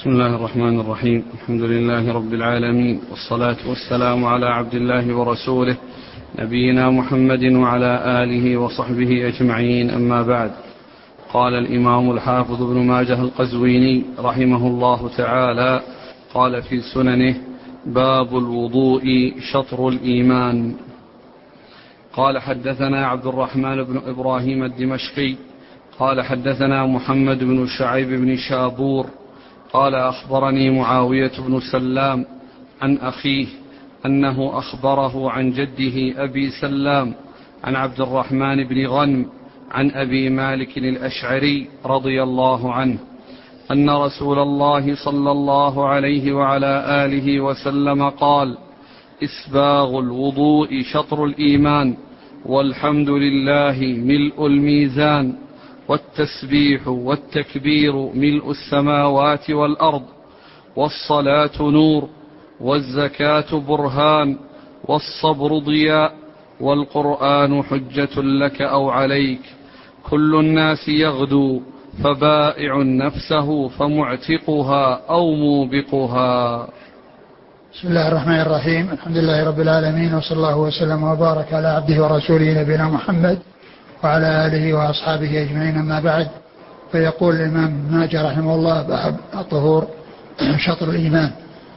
بسم الله الرحمن الرحيم. الحمد لله رب العالمين، والصلاة والسلام على عبد الله ورسوله نبينا محمد وعلى آله وصحبه أجمعين، أما بعد. قال الإمام الحافظ ابن ماجه القزويني رحمه الله تعالى قال في سننه: باب الوضوء شطر الإيمان. قال حدثنا عبد الرحمن بن إبراهيم الدمشقي قال حدثنا محمد بن شعيب بن شابور قال أخبرني معاوية بن سلام عن أخيه أنه أخبره عن جده أبي سلام عن عبد الرحمن بن غنم عن أبي مالك الأشعري رضي الله عنه أن رسول الله صلى الله عليه وعلى آله وسلم قال: إسباغ الوضوء شطر الإيمان، والحمد لله ملء الميزان، والتسبيح والتكبير ملء السماوات والأرض، والصلاة نور، والزكاة برهان، والصبر ضياء، والقرآن حجة لك أو عليك، كل الناس يغدو فبائع نفسه فمعتقها أو موبقها. بسم الله الرحمن الرحيم. الحمد لله رب العالمين، وصلى الله وسلم وبارك على عبده ورسوله نبينا محمد وعلى آله وأصحابه أجمعين، أما بعد. فيقول الإمام ماجه رحمه الله: باب الطهور شطر الإيمان.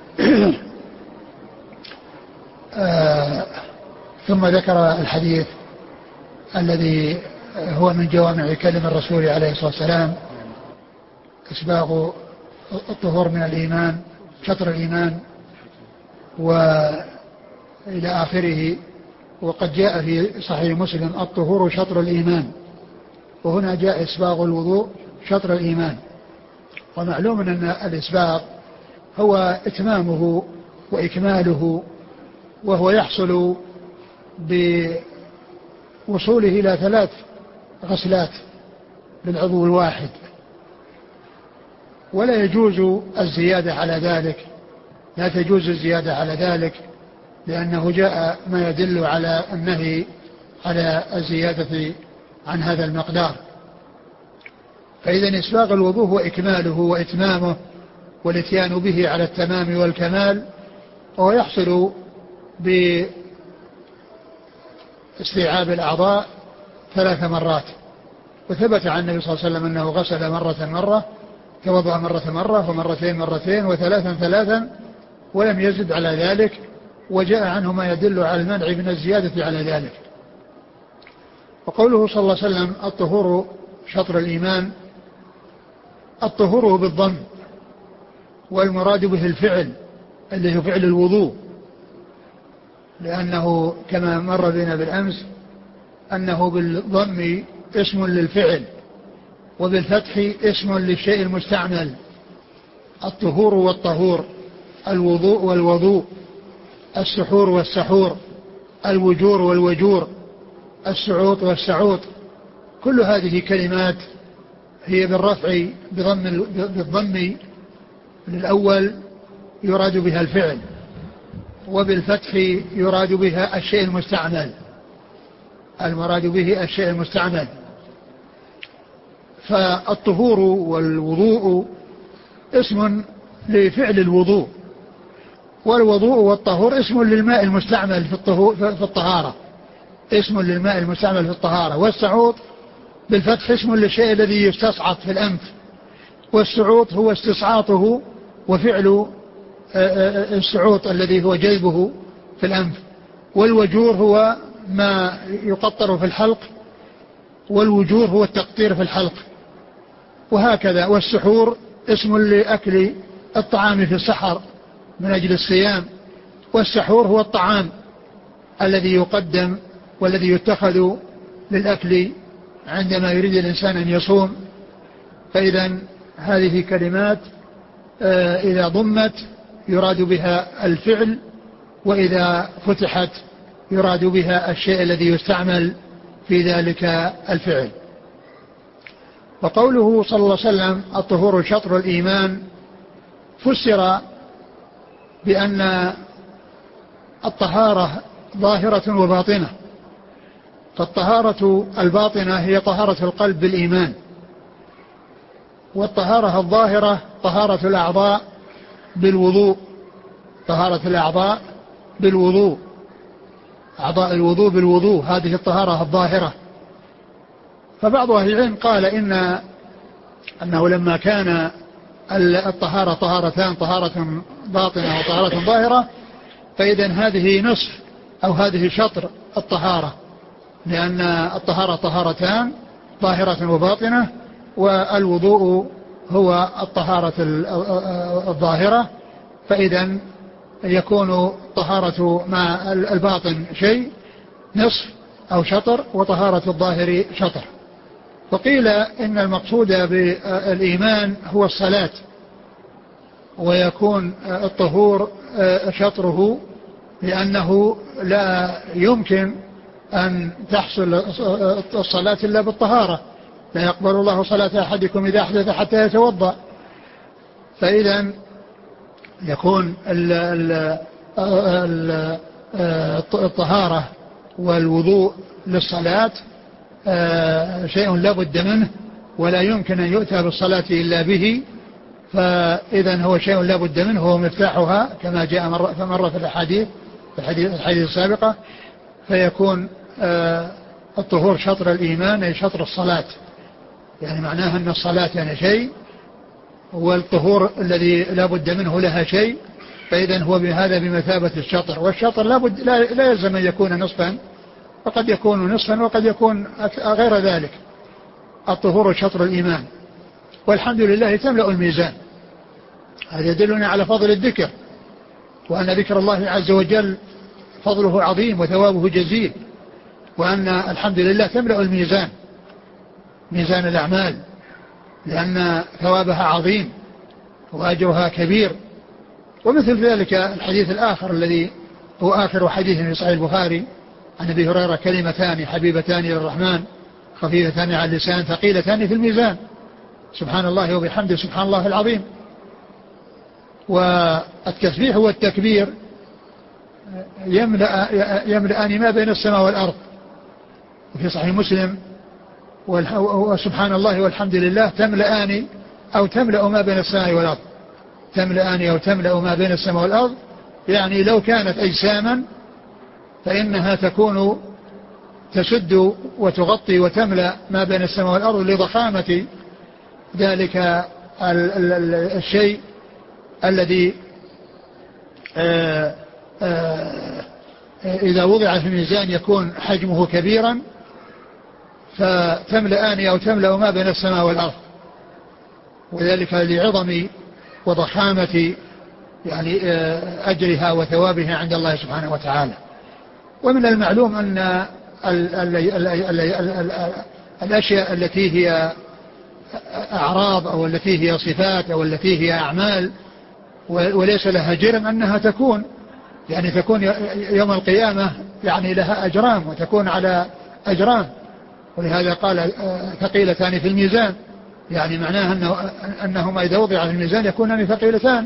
ثم ذكر الحديث الذي هو من جوامع كلم الرسول عليه الصلاة والسلام: إسباغ الطهور من الإيمان شطر الإيمان، وإلى آخره. وقد جاء في صحيح مسلم: الطهور شطر الإيمان، وهنا جاء إسباغ الوضوء شطر الإيمان. ومعلوم أن الإسباغ هو إتمامه وإكماله، وهو يحصل بوصوله إلى 3 غسلات للعضو الواحد، ولا يجوز الزيادة على ذلك، لا تجوز الزيادة على ذلك، لأنه جاء ما يدل على النهي على الزيادة عن هذا المقدار. فإذا إسباغ الوضوء هو إكماله وإتمامه والاتيان به على التمام والكمال، وهو يحصل باستيعاب الأعضاء 3 مرات. وثبت عن النبي صلى الله عليه وسلم أنه غسل مرة، توضأ مرة، ومرتين مرتين، وثلاثا ثلاثا، ولم يزد على ذلك. وجاء عنه ما يدل على المنع من الزيادة على ذلك. وقوله صلى الله عليه وسلم: الطهور شطر الإيمان، الطهور بالضم، والمراد به الفعل الذي هو فعل الوضوء، لأنه كما مر بنا بالأمس أنه بالضم اسم للفعل، وبالفتح اسم للشيء المستعمل. الطهور والطهور، الوضوء والوضوء، السحور والسحور، الوجور والوجور، السعوط والسعوط، كل هذه كلمات هي بالرفع بالضم للأول يراد بها الفعل، وبالفتح يراد بها الشيء المستعمل، المراد به الشيء المستعمل. فالطهور والوضوء اسم لفعل الوضوء، والوضوء والطهور اسم للماء المستعمل في الطهارة، اسم للماء المستعمل في الطهارة. والسعوط بالفتح اسم للشيء الذي يستصعط في الأنف، والسعوط هو استصعاطه وفعل السعوط الذي هو جذبه في الأنف. والوجور هو ما يقطر في الحلق، والوجور هو التقطير في الحلق، وهكذا. والسحور اسم لأكل الطعام في السحر من أجل الصيام، والسحور هو الطعام الذي يقدم والذي يتخذ للأكل عندما يريد الإنسان أن يصوم. فإذا هذه كلمات إذا ضمت يراد بها الفعل، وإذا فتحت يراد بها الشيء الذي يستعمل في ذلك الفعل. وقوله صلى الله عليه وسلم: الطهور شطر الإيمان، فسر بأن الطهارة ظاهرة وباطنة. فالطهارة الباطنة هي طهارة القلب بالإيمان، والطهارة الظاهرة طهارة الأعضاء بالوضوء، طهارة الأعضاء بالوضوء، أعضاء الوضوء بالوضوء، هذه الطهارة الظاهرة. فبعض أهل العلم قال أنه لما كان الطهارة طهارتان، طهارة باطنة وطهارة ظاهرة، فإذن هذه نصف أو هذه شطر الطهارة، لأن الطهارة طهارتان ظاهرة وباطنة، والوضوء هو الطهارة الظاهرة، فإذن يكون طهارة مع الباطن شيء نصف أو شطر، وطهارة الظاهر شطر. وقيل إن المقصود بالإيمان هو الصلاة، ويكون الطهور شطره، لأنه لا يمكن أن تحصل الصلاة إلا بالطهارة، لا يقبل الله صلاة أحدكم إذا أحدث حتى يتوضأ. فإذا يكون الطهارة والوضوء للصلاة شيء لا بد منه، ولا يمكن أن يؤتى بالصلاة إلا به، فإذا هو شيء لا بد منه، هو مفتاحها كما جاء مرة في الحديث السابقة. فيكون الطهور شطر الإيمان أي شطر الصلاة، يعني معناها أن الصلاة يعني شيء، والطهور الذي لا بد منه لها شيء، فإذا هو بهذا بمثابة الشطر. والشطر لا يلزم أن يكون نصفا، وقد يكون نصفا وقد يكون غير ذلك. الطهور شطر الإيمان، والحمد لله تملأ الميزان. هذا يدلنا على فضل الذكر، وأن ذكر الله عز وجل فضله عظيم وثوابه جزيل، وأن الحمد لله تملأ الميزان، ميزان الأعمال، لأن ثوابها عظيم وأجرها كبير. ومثل ذلك الحديث الآخر الذي هو آخر حديث في صحيح البخاري عن أبي هريرة: كلمتان حبيبتان إلى الرحمن خفيفتان على اللسان ثقيلتان في الميزان، سبحان الله وبحمده سبحان الله العظيم. والتسبيح والتكبير يملأان ما بين السماء والأرض. وفي صحيح مسلم: وسبحان الله والحمد لله تملأان أو تملأ ما بين السماء والأرض، تملأان أو تملأ ما بين السماء والأرض، يعني لو كانت أجساما فإنها تكون تسد وتغطي وتملأ ما بين السماء والأرض لضخامة ذلك الشيء الذي إذا وضع في الميزان يكون حجمه كبيرا، فتملأان أو تملأ ما بين السماء والأرض، وذلك لعظم وضخامة يعني أجرها وثوابها عند الله سبحانه وتعالى. ومن المعلوم أن الأشياء التي هي أعراض أو التي هي صفات أو التي هي أعمال وليس لها جرم أنها تكون يوم القيامة يعني لها أجرام، وتكون على أجرام. ولهذا قال ثقيلتان في الميزان، يعني معناها أنهما إذا وضع في الميزان يكونان ثقيلتان.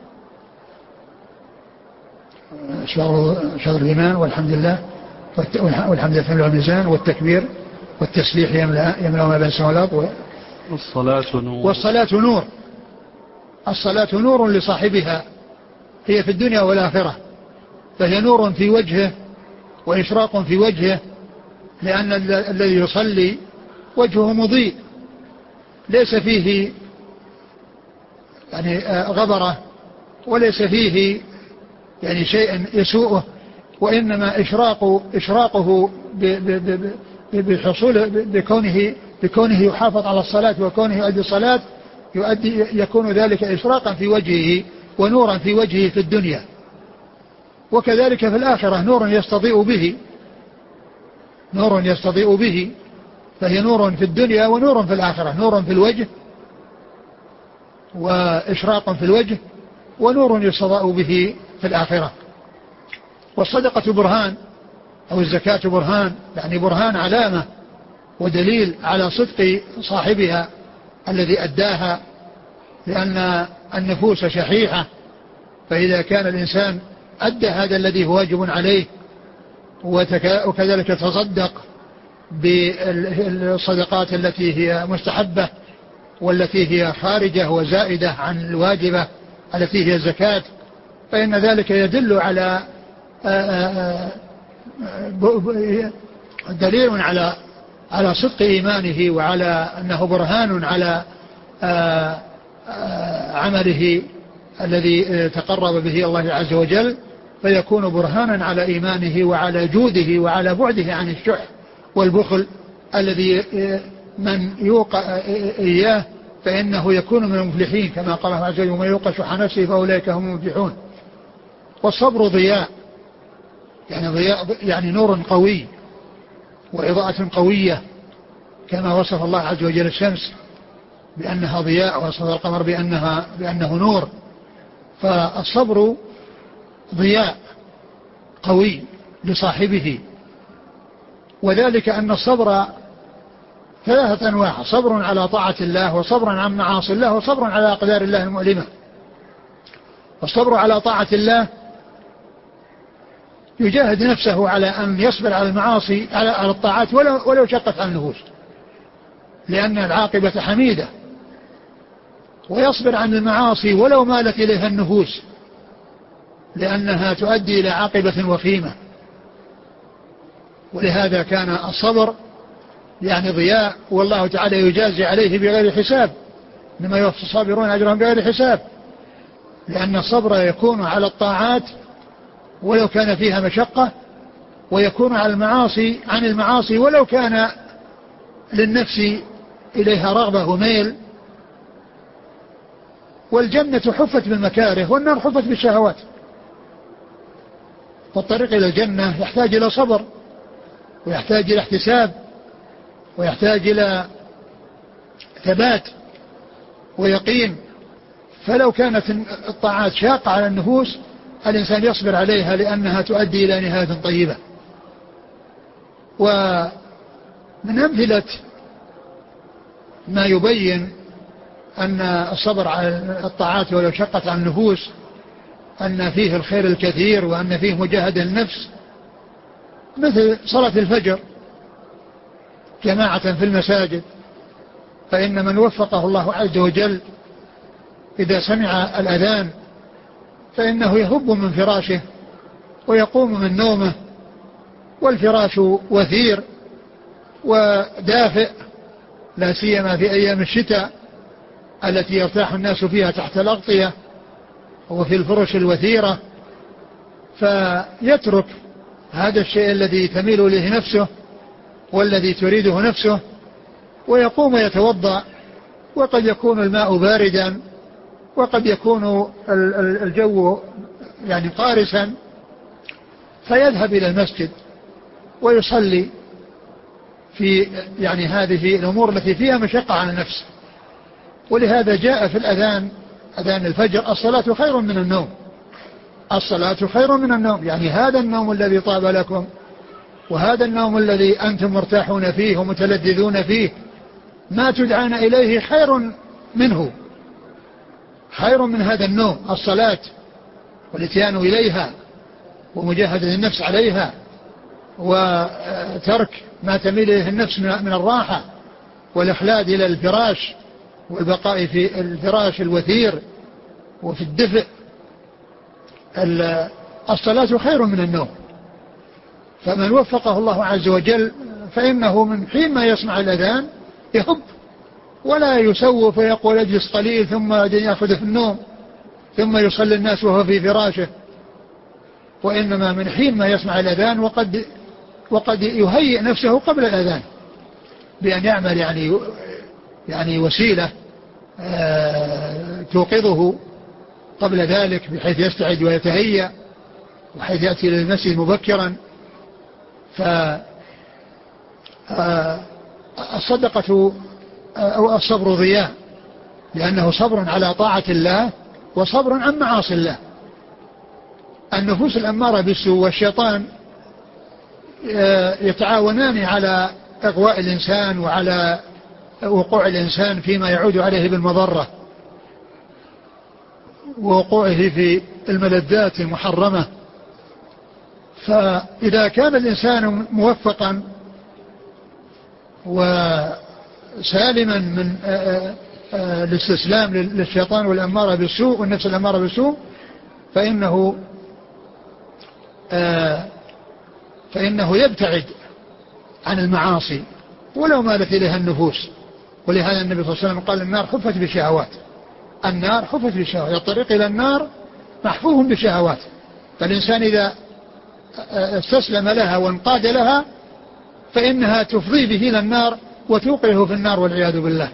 شهر الإيمان والحمد لله والحمد لله تملأ الميزان، والتكبير والتسبيح يملأ ما بين السماء والأرض. والصلاة نور. الصلاة نور لصاحبها، هي في الدنيا والآخرة، فهي نور في وجهه وإشراق في وجهه، لأن الذي يصلي وجهه مضيء ليس فيه يعني غبرة، وليس فيه يعني شيء يسوءه، وإنما إشراقه بحصول بكونه يحافظ على الصلاة وكونه يؤدي الصلاة، يكون ذلك إشراقا في وجهه ونورا في وجهه في الدنيا. وكذلك في الآخرة نور يستضيء به، فهي نور في الدنيا ونور في الآخرة، نور في الوجه وإشراق في الوجه، ونور يستضاء به في الآخرة. والصدقة برهان أو الزكاة برهان، يعني برهان علامة ودليل على صدق صاحبها الذي أداها، لأن النفوس شحيحة، فإذا كان الإنسان أدى هذا الذي هو واجب عليه وكذلك تصدق بالصدقات التي هي مستحبة والتي هي خارجة وزائدة عن الواجبة التي هي الزكاة، فإن ذلك يدل على دليل على صدق إيمانه، وعلى أنه برهان على عمله الذي تقرب به الله عز وجل، فيكون برهانا على إيمانه وعلى جوده وعلى بعده عن الشح والبخل الذي من يوقع إياه فإنه يكون من المفلحين، كما قال الله عز وجل: ومن يوق شح نفسه فأولئك هم المفلحون. والصبر ضياء، يعني نور قوي وإضاءة قوية، كما وصف الله عز وجل الشمس بأنها ضياء، ووصف القمر بأنه نور. فالصبر ضياء قوي لصاحبه، وذلك أن الصبر ثلاثة أنواع: صبر على طاعة الله، وصبر عن معاصي الله، وصبر على أقدار الله المؤلمة. والصبر على طاعة الله يجاهد نفسه على أن يصبر على المعاصي، على الطاعات ولو شقت على النفوس، لأن العاقبة حميدة، ويصبر عن المعاصي ولو مالت إليها النفوس، لأنها تؤدي إلى عاقبة وخيمة. ولهذا كان الصبر يعني ضياء، والله تعالى يجازي عليه بغير حساب، إنما يوفى الصابرون أجرهم بغير حساب، لأن الصبر يكون على الطاعات ولو كان فيها مشقة، ويكون على عن المعاصي ولو كان للنفس إليها رغبة وميل. والجنة حفت بالمكاره، والنار حفت بالشهوات. فالطريق إلى الجنة يحتاج إلى صبر، ويحتاج إلى احتساب، ويحتاج إلى ثبات ويقين. فلو كانت الطاعات شاقة على النفوس الإنسان يصبر عليها، لأنها تؤدي إلى نهاية طيبة. ومن أمثلة ما يبين أن الصبر على الطاعات ولو شقت على النفوس أن فيه الخير الكثير، وأن فيه مجاهدة النفس، مثل صلاة الفجر جماعة في المساجد. فإن من وفقه الله عز وجل إذا سمع الأذان فإنه يهب من فراشه ويقوم من نومه، والفراش وثير ودافئ، لا سيما في أيام الشتاء التي يرتاح الناس فيها تحت الأغطية وفي الفرش الوثيرة، فيترك هذا الشيء الذي تميل إليه نفسه والذي تريده نفسه، ويقوم يتوضأ. وقد يكون الماء باردا، وقد يكون الجو يعني قارسا، فيذهب إلى المسجد ويصلي في يعني هذه الأمور التي فيها مشقة على النفس. ولهذا جاء في الأذان، أذان الفجر: الصلاة خير من النوم. الصلاة خير من النوم، يعني هذا النوم الذي طاب لكم، وهذا النوم الذي أنتم مرتاحون فيه ومتلذذون فيه، ما تدعون إليه خير منه، خير من هذا النوم. الصلاة والاتيان إليها ومجاهدة النفس عليها، وترك ما تميل إليه النفس من الراحة والإخلاد إلى الفراش والبقاء في الفراش الوثير وفي الدفء. الصلاة خير من النوم. فمن وفقه الله عز وجل فإنه من حين ما يسمع الأذان يهب، ولا يسوف فيقول اجلس قليل ثم يأخذ في النوم ثم يصلي الناس وهو في فراشه، وإنما من حين ما يسمع الأذان وقد يهيئ نفسه قبل الأذان بأن يعمل يعني وسيلة توقظه قبل ذلك، بحيث يستعد ويتهيأ، وحيث يأتي للمسجد مبكرا. فالصدقة أو الصبر ضياء، لأنه صبر على طاعة الله وصبر عن معاصي الله. النفوس الأمارة بالسوء والشيطان يتعاونان على إغواء الإنسان وعلى وقوع الإنسان فيما يعود عليه بالمضرة، ووقوعه في الملذات المحرمة. فإذا كان الإنسان موفقا وسالما من الاستسلام للشيطان والأمارة بالسوء والنفس الأمارة بالسوء فإنه يبتعد عن المعاصي ولو مالت إليها النفوس. ولهذا النبي صلى الله عليه وسلم قال النار حفت بالشهوات، النار حفت بالشهوات، الطريق إلى النار محفوف بالشهوات. فالإنسان إذا استسلم لها وانقاد لها فإنها تفضي به إلى النار وتوقعه في النار والعياذ بالله.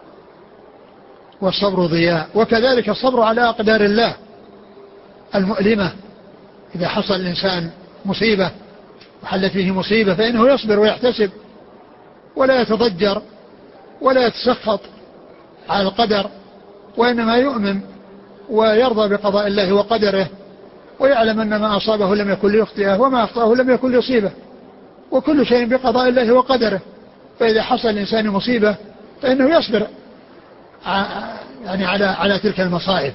والصبر ضياء، وكذلك الصبر على أقدار الله المؤلمة. إذا حصل الإنسان مصيبة وحلت فيه مصيبة فإنه يصبر ويحتسب ولا يتضجر ولا يتسخط على القدر، وإنما يؤمن ويرضى بقضاء الله وقدره، ويعلم أن ما أصابه لم يكن ليخطئه وما أخطأه لم يكن ليصيبه، وكل شيء بقضاء الله وقدره. فإذا حصل الإنسان مصيبة فإنه يصبر يعني على تلك المصائب.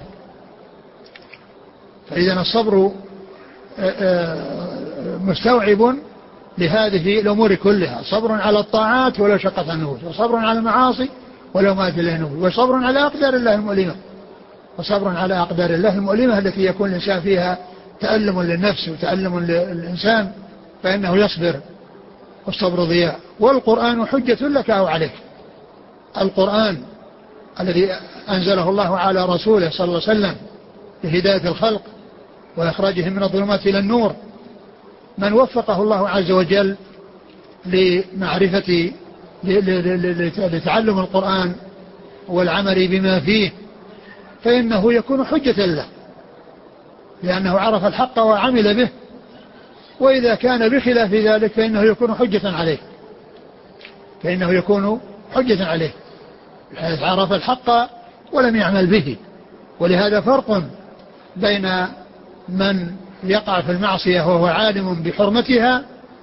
فإذا الصبر مستوعب لهذه الأمور كلها، صبر على الطاعات ولو شقت النفوس، وصبر على المعاصي ولو مات إليه النفوس، وصبر على أقدار الله المؤلمة، وصبر على أقدار الله المؤلمة التي يكون الإنسان فيها تألم للنفس وتألم للإنسان فإنه يصبر. والصبر ضياء. والقرآن حجة لك أو عليك. القرآن الذي أنزله الله على رسوله صلى الله عليه وسلم لهداية الخلق وإخراجهم من الظلمات إلى النور، من وفقه الله عز وجل لمعرفة لتعلم القرآن والعمل بما فيه فإنه يكون حجة له، لأنه عرف الحق وعمل به. وإذا كان بخلاف ذلك فإنه يكون حجة عليه، فإنه يكون حجة عليه بحيث عرف الحق ولم يعمل به. ولهذا فرق بين من يقع في المعصية وهو عالم بحرمتها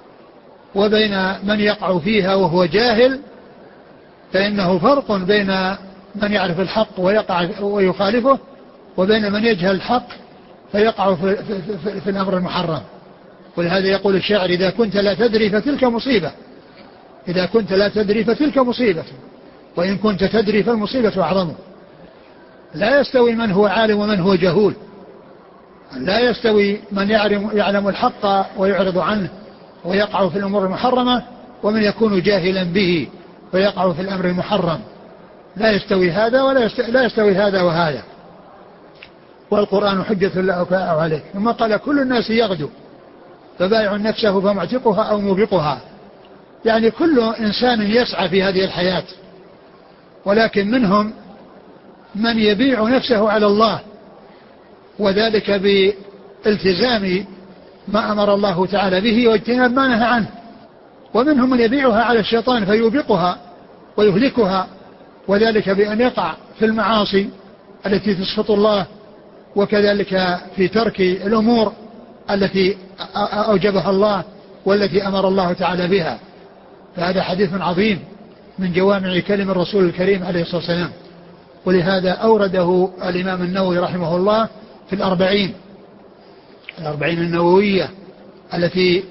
وبين من يقع فيها وهو جاهل. فإنه فرق بين من يعرف الحق ويقع ويخالفه وبين من يجهل الحق فيقع في الأمر المحرم. ولهذا يقول الشاعر: إذا كنت لا تدري فتلك مصيبة، إذا كنت لا تدري فتلك مصيبة، وإن كنت تدري فالمصيبة أعظم. لا يستوي من هو عالم ومن هو جهول، لا يستوي من يعلم الحق ويعرض عنه ويقع في الأمور المحرمة ومن يكون جاهلا به ويقع في الأمر المحرم. لا يستوي هذا لا يستوي هذا وهذا. والقرآن حجة لك أو عليك. ثم قال: كل الناس يغدو فبائع نفسه فمعتقها أو موبقها. يعني كل إنسان يسعى في هذه الحياة، ولكن منهم من يبيع نفسه على الله، وذلك بالتزام ما أمر الله تعالى به واجتناب ما نهى عنه. ومنهم من يبيعها على الشيطان فيوبقها ويهلكها، وذلك بأن يقع في المعاصي التي تسخط الله، وكذلك في ترك الأمور التي أوجبها الله والتي أمر الله تعالى بها. فهذا حديث عظيم من جوامع كلم الرسول الكريم عليه الصلاة والسلام. ولهذا أورده الإمام النووي رحمه الله في الأربعين النووية التي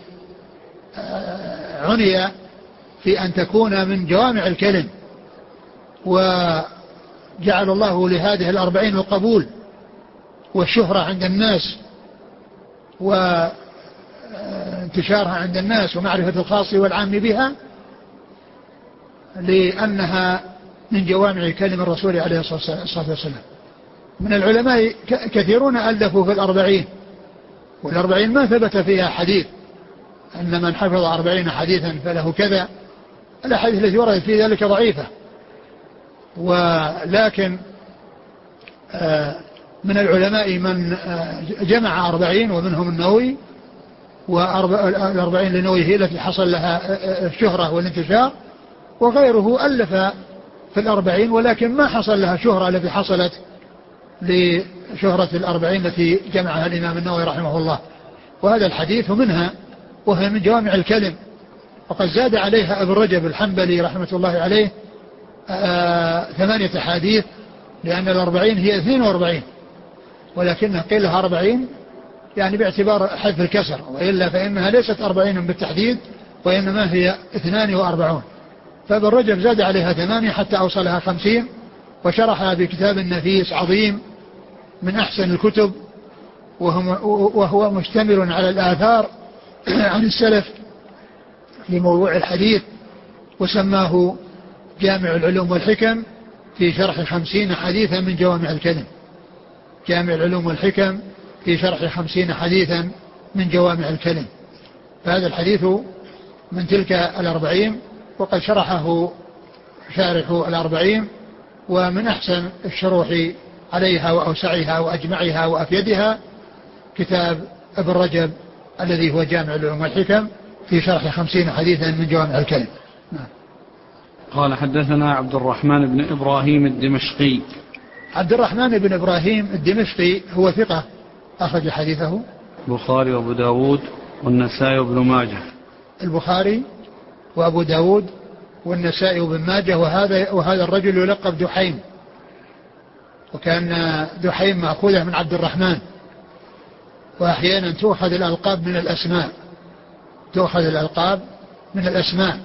عني في أن تكون من جوامع الكلم، وجعل الله لهذه الأربعين القبول والشهرة عند الناس وانتشارها عند الناس ومعرفة الخاص والعام بها، لأنها من جوامع كلم الرسول عليه الصلاة والسلام. من العلماء كثيرون ألفوا في الأربعين، والأربعين ما ثبت فيها حديث أن من حفظ 40 حديثا فله كذا. الأحاديث التي وردت في ذلك ضعيفة. ولكن من العلماء من جمع 40 ومنهم النووي، وال40 للنووي هي التي حصل لها الشهرة والانتشار، وغيره ألف في 40 ولكن ما حصل لها شهرة التي حصلت لشهرة 40 التي جمعها الإمام النووي رحمه الله. وهذا الحديث منها، وهي من جوامع الكلم. وقد زاد عليها ابن رجب الحنبلي رحمة الله عليه 8 أحاديث، لأن 40 هي 42 ولكنها قيل لها 40 يعني باعتبار حذف الكسر، وإلا فإنها ليست 40 بالتحديد وإنما هي 42. فابن رجب زاد عليها 8 حتى أوصلها 50، وشرح بكتاب نفيس عظيم من أحسن الكتب، وهو مشتمل على الآثار عن السلف في موضوع الحديث، وسماه جامع العلوم والحكم في شرح 50 حديثا من جوامع الكلم. جامع العلوم والحكم في شرح 50 حديثا من جوامع الكلم. فهذا الحديث من تلك 40، وقد شرحه شارح 40، ومن أحسن الشروح عليها وأوسعها وأجمعها وأفيدها كتاب ابن رجب الذي هو جامع العلوم والحكم في شرح 50 حديثا من جوامع الكلم. قال حدثنا عبد الرحمن بن إبراهيم الدمشقي. عبد الرحمن بن إبراهيم الدمشقي هو ثقة أخرج حديثه البخاري وأبو داود والنسائي وابن ماجه. البخاري وأبو داود والنسائي وابن ماجه. وهذا الرجل يلقب دحيم، وكان دحيم مأخوذة من عبد الرحمن، وأحيانا تؤخذ الألقاب من الأسماء،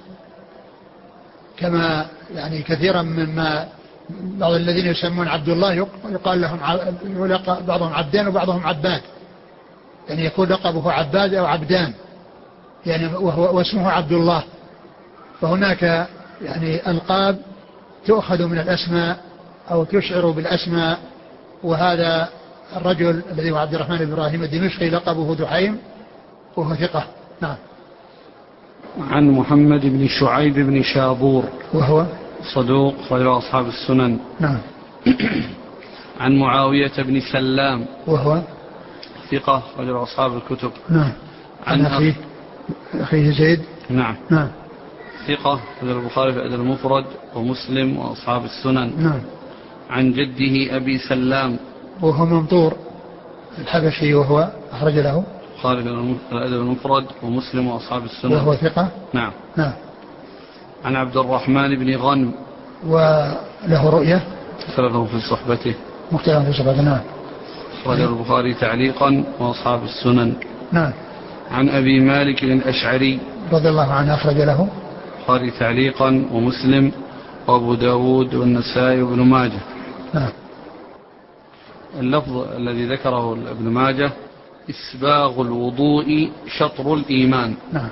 كما يعني كثيرا مما بعض الذين يسمون عبد الله يقال لهم بعضهم عبدان وبعضهم عباد، يعني يكون لقبه عباد أو عبدان يعني واسمه عبد الله. فهناك يعني ألقاب تؤخذ من الأسماء أو تشعر بالأسماء. وهذا الرجل الذي هو عبد الرحمن بن إبراهيم الدمشقي لقبه دحيم وهو ثقة. نعم. عن محمد بن شعيب بن شابور وهو صدوق خير أصحاب السنن. نعم. عن معاوية بن سلام وهو ثقة خير أصحاب الكتب. نعم. عن أخيه زيد. نعم. نعم. ثقة خير البخاري في الأدب المفرد ومسلم وأصحاب السنن. نعم. عن جده أبي سلام وهو منطور الحبشي، وهو أخرج له البخاري في الأدب المفرد ومسلم وأصحاب السنن. وهو ثقة. نعم. نعم. عن عبد الرحمن بن غنم وله رؤية اختلفوا في صحبته. نعم. أخرج البخاري تعليقا وأصحاب السنن. نعم. عن أبي مالك الأشعري رضي الله عنه أخرج له البخاري تعليقا ومسلم وأبو داود والنسائي وابن ماجه. نعم. اللفظ الذي ذكره ابن ماجه إسباغ الوضوء شطر الإيمان. نعم.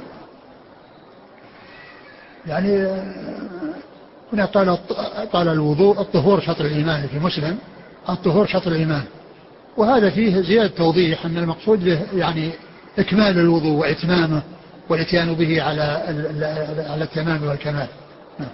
يعني هنا قال الوضوء الطهور شطر الإيمان، في مسلم الطهور شطر الإيمان، وهذا فيه زيادة توضيح أن المقصود به يعني إكمال الوضوء وإتمامه والإتيان به على التمام والكمال. نعم.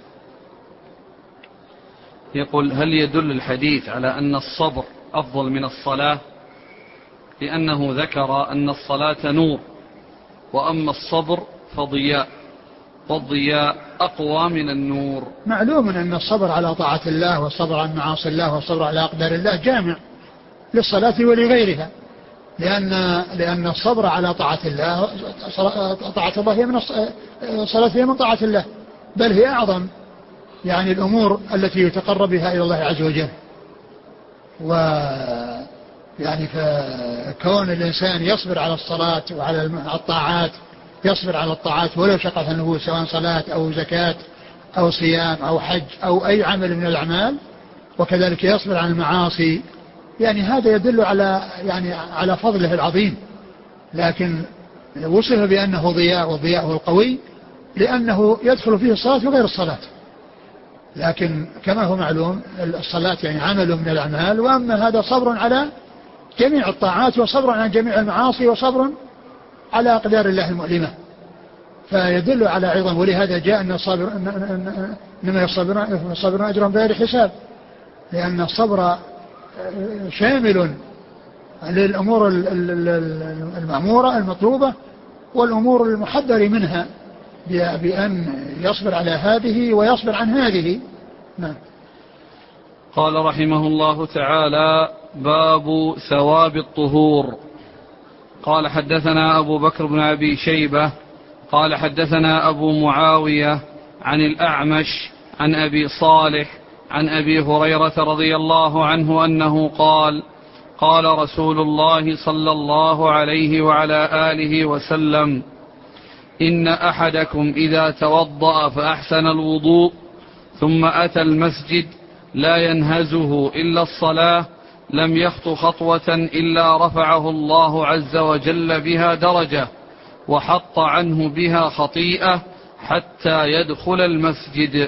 يقول: هل يدل الحديث على أن الصبر أفضل من الصلاة؟ لأنه ذكر أن الصلاة نور، وأما الصبر فضياء، والضياء أقوى من النور. معلوم أن الصبر على طاعة الله والصبر عن معاصي الله والصبر على أقدار الله جامع للصلاة ولغيرها، لأن الصبر على طاعة الله، طاعة الله هي من الصلاة هي من طاعة الله، بل هي أعظم يعني الأمور التي يتقرب بها إلى الله عز وجل. ويعني فكون الإنسان يصبر على الصلاة وعلى الطاعات، يصبر على الطاعات ولو شقت النفوس، سواء صلاة أو زكاة أو صيام أو حج أو أي عمل من الأعمال، وكذلك يصبر عن المعاصي، يعني هذا يدل على فضله العظيم. لكن وصف بأنه ضياء، وضياءه القوي لأنه يدخل فيه الصلاة وغير الصلاة. لكن كما هو معلوم الصلاة يعني عمل من الأعمال، وأما هذا صبر على جميع الطاعات وصبر عن جميع المعاصي وصبر على أقدار الله المؤلمة، فيدل على عظم. ولهذا جاء أن الصابر إنما الصابرون أجرهم بغير حساب، لأن الصبر شامل للأمور المأمورة المطلوبة والأمور المحذر منها، بأن يصبر على هذه ويصبر عن هذه. نعم. قال رحمه الله تعالى: باب ثواب الطهور. قال حدثنا أبو بكر بن أبي شيبة قال حدثنا أبو معاوية عن الأعمش عن أبي صالح عن أبي هريرة رضي الله عنه أنه قال: قال رسول الله صلى الله عليه وعلى آله وسلم: إن أحدكم إذا توضأ فأحسن الوضوء ثم أتى المسجد لا ينهزه إلا الصلاة لم يخط خطوة إلا رفعه الله عز وجل بها درجة وحط عنه بها خطيئة حتى يدخل المسجد.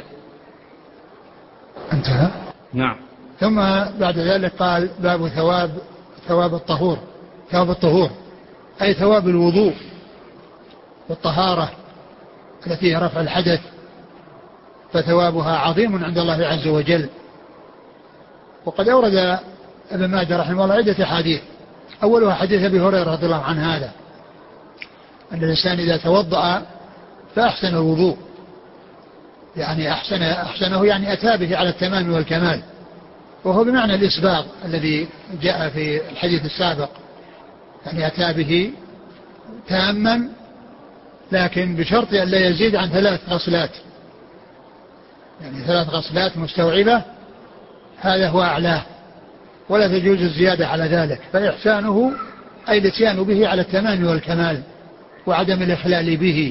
انتهى. نعم. ثم بعد ذلك قال باب ثواب الطهور أي ثواب الوضوء والطهارة التي هي رفع الحدث، فثوابها عظيم عند الله عز وجل. وقد أورد ابن ماجه رحمه الله عدة حديث، أولها حديث أبي هريرة رضي الله عنه هذا أن الإنسان إذا توضأ فأحسن الوضوء، يعني أحسنه يعني أتى به على التمام والكمال، وهو بمعنى الإسباغ الذي جاء في الحديث السابق، يعني أتى به تاما لكن بشرط أن لا يزيد عن 3 غسلات، يعني 3 غسلات مستوعبة، هذا هو أعلاه، ولا تجوز الزيادة على ذلك. فإحسانه أي الاتيان به على التمام والكمال وعدم الإخلال به.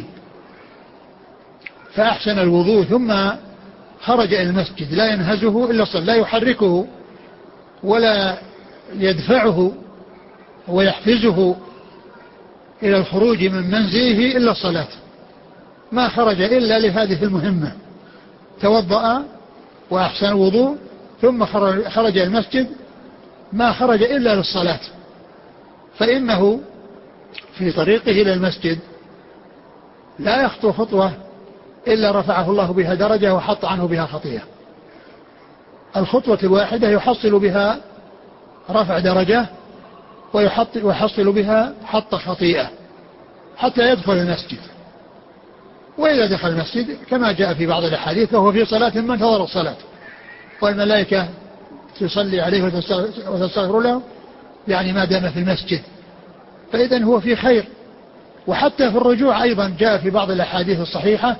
فأحسن الوضوء ثم خرج إلى المسجد لا ينهزه إلا الصلاة، لا يحركه ولا يدفعه ويحفزه إلى الخروج من منزله إلا الصلاة، ما خرج إلا لهذه المهمة، توضأ وأحسن الوضوء ثم خرج المسجد، ما خرج إلا للصلاة، فإنه في طريقه إلى المسجد لا يخطو خطوة إلا رفعه الله بها درجة وحط عنه بها خطيئة. الخطوة الواحدة يحصل بها رفع درجة ويحصل بها حط خطيئة حتى يدخل المسجد. وإذا دخل المسجد كما جاء في بعض الأحاديث فهو في صلاة ما انتظر الصلاة، والملائكة تصلي عليه وتستغفر له، يعني ما دام في المسجد، فإذن هو في خير. وحتى في الرجوع أيضا جاء في بعض الأحاديث الصحيحة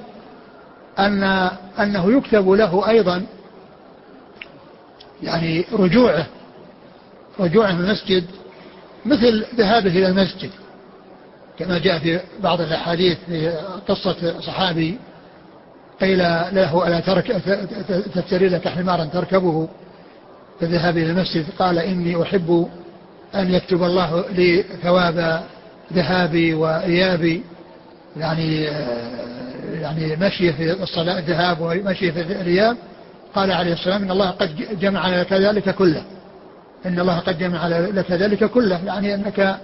أنه يكتب له أيضا يعني رجوعه من المسجد مثل ذهابه إلى المسجد، كما جاء في بعض الأحاديث في قصة صحابي قيل له ألا تشتري لك حمارا تركبه في الذهاب إلى المسجد، قال إني أحب أن يكتب الله لي ثواب ذهابي وإيابي، يعني مشي في الصلاة الذهاب ومشي في الإياب. قال عليه السلام إن الله قد جمع لك ذلك كله، إن الله قد جمع لك ذلك كله، يعني أنك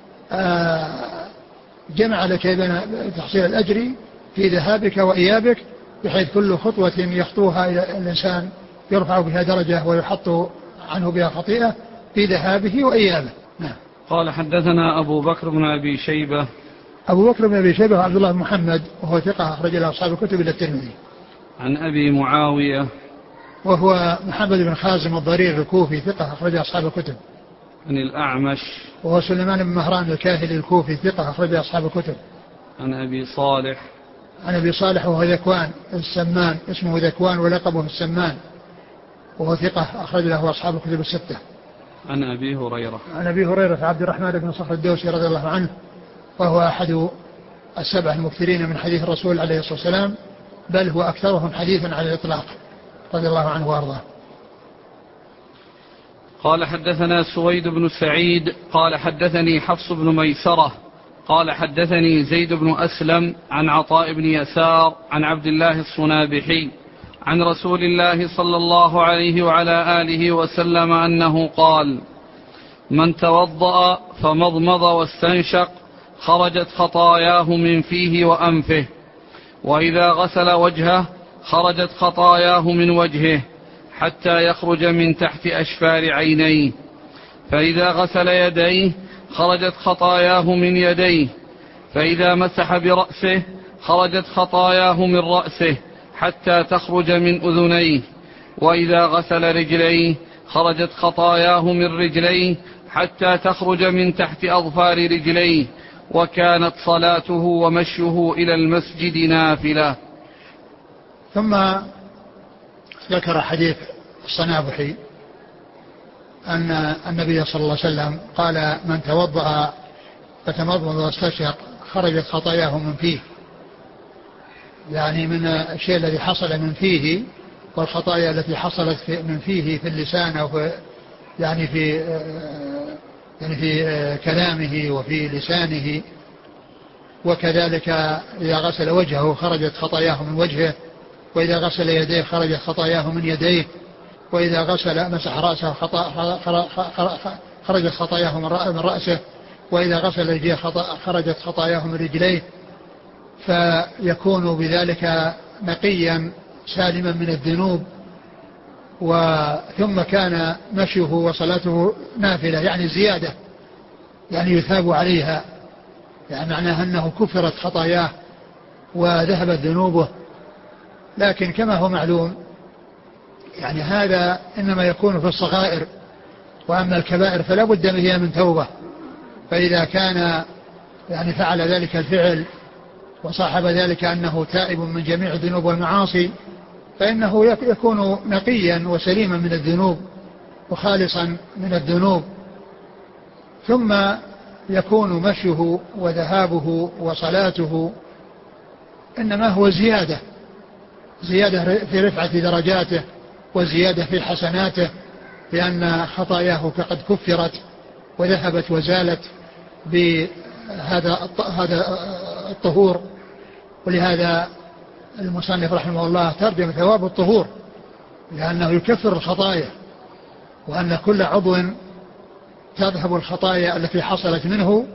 جمع لك بين تحصيل الأجر في ذهابك وإيابك، بحيث كل خطوة يخطوها الإنسان يرفع بها درجة ويحط عنه بها خطيئة في ذهابه وإيابه. نعم. قال حدثنا أبو بكر بن أبي شيبة. أبو بكر بن أبي شيبة عبد الله بن محمد وهو ثقة أخرج له أصحاب الكتب إلا الترمذي. عن أبي معاوية وهو محمد بن خازم الضرير الكوفي ثقة أخرج أصحاب الكتب. عن الأعمش وهو سليمان بن مهران الكاهلي الكوفي ثقة أخرج أصحاب الكتب. عن أبي صالح. عن أبي صالح وهو ذكوان السمان، اسمه ذكوان ولقبه السمان، وهو ثقة أخرج له أصحاب الكتب الستة. عن أبي هريرة. عن أبي هريرة عبد الرحمن بن صخر الدوسي رضي الله عنه، وهو أحد 7 المكثرين من حديث الرسول عليه الصلاة والسلام، بل هو أكثرهم حديثا على الإطلاق رضي الله عنه وأرضاه. قال حدثنا سويد بن سعيد قال حدثني حفص بن ميسرة قال حدثني زيد بن أسلم عن عطاء بن يسار عن عبد الله الصنابحي عن رسول الله صلى الله عليه وعلى آله وسلم أنه قال: من توضأ فمضمض واستنشق خرجت خطاياه من فيه وأنفه، وإذا غسل وجهه خرجت خطاياه من وجهه حتى يخرج من تحت أشفار عينيه، فإذا غسل يديه خرجت خطاياه من يديه، فإذا مسح برأسه خرجت خطاياه من رأسه حتى تخرج من أذنيه، وإذا غسل رجليه خرجت خطاياه من رجليه حتى تخرج من تحت أظفار رجليه، وكانت صلاته ومشيه إلى المسجد نافلة. ثم ذكر حديث الصنابحي أن النبي صلى الله عليه وسلم قال: من توضأ فتمضمض واستنشق خرجت خطاياه من فيه، يعني من الشيء الذي حصل من فيه والخطايا التي حصلت من فيه في اللسان أو في يعني في كلامه وفي لسانه. وكذلك إذا غسل وجهه خرجت خطاياه من وجهه، وإذا غسل يديه خرجت خطاياه من يديه، وإذا غسل مسح رأسه خرجت خطاياه من رأسه، وإذا غسل رجليه خرجت خطاياه من رجليه، فيكون بذلك نقيا سالما من الذنوب. ثم كان مشيه وصلاته نافلة يعني زيادة، يعني يثاب عليها، يعني معناها أنه كفرت خطاياه وذهبت ذنوبه. لكن كما هو معلوم يعني هذا إنما يكون في الصغائر، وأما الكبائر فلا بد هي من توبة. فإذا كان يعني فعل ذلك الفعل وصاحب ذلك أنه تائب من جميع الذنوب والمعاصي، فإنه يكون نقيا وسليما من الذنوب وخالصا من الذنوب. ثم يكون مشيه وذهابه وصلاته إنما هو زيادة في رفعة درجاته وزيادة في حسناته، لأن خطاياه فقد كفرت وذهبت وزالت بهذا الطهور. ولهذا المصنف رحمه الله ترجم ثواب الطهور، لأنه يكفر الخطايا، وأن كل عضو تذهب الخطايا التي حصلت منه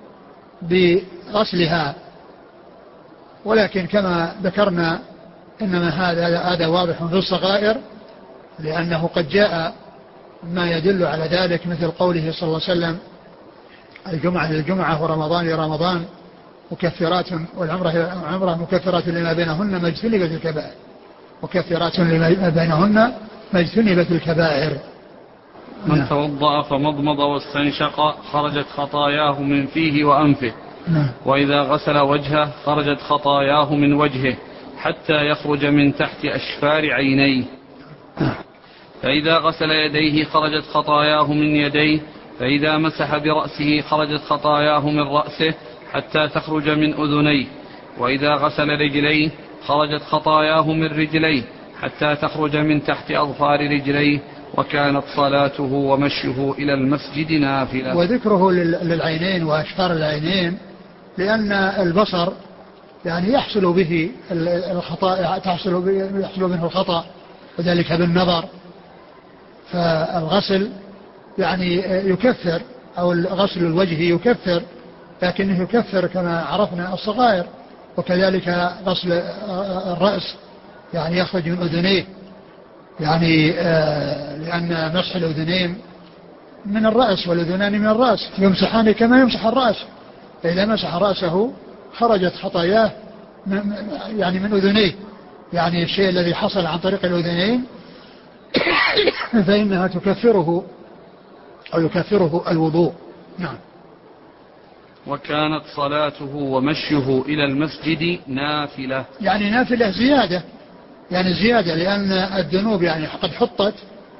بغسلها. ولكن كما ذكرنا إنما هذا واضح في الصغائر، لأنه قد جاء ما يدل على ذلك، مثل قوله صلى الله عليه وسلم: الجمعة للجمعة ورمضان لرمضان مكفرات، والعمرة مكفرات لما بينهن ما اجتنبت الكبائر، مكفرات لما بينهن ما اجتنبت الكبائر. من توضأ فمضمض واستنشق خرجت خطاياه من فيه وأنفه، وإذا غسل وجهه خرجت خطاياه من وجهه حتى يخرج من تحت أشفار عينيه، فإذا غسل يديه خرجت خطاياه من يديه، فإذا مسح برأسه خرجت خطاياه من رأسه حتى تخرج من أذنيه، وإذا غسل رجليه خرجت خطاياه من رجليه حتى تخرج من تحت أظفار رجليه، وكانت صلاته ومشيه إلى المسجد نافلة. وذكره للعينين وأشفار العينين لأن البصر يعني يحصل به الخطأ، يحصل منه الخطأ، وذلك بالنظر. فالغسل يعني يكفر، أو غسل الوجه يكفر، لكنه يكفر كما عرفنا الصغائر. وكذلك غسل الرأس يعني يخرج من أذنيه، يعني لأن مسح الأذنين من الرأس والأذنان من الرأس، يمسحان كما يمسح الرأس. فإذا مسح رأسه خرجت خطاياه يعني من أذنيه، يعني الشيء الذي حصل عن طريق الأذنين فإنها تكفره أو يكفره الوضوء. نعم. وكانت صلاته ومشيه إلى المسجد نافلة، يعني نافلة زيادة، يعني زيادة، لأن الذنوب يعني قد حطت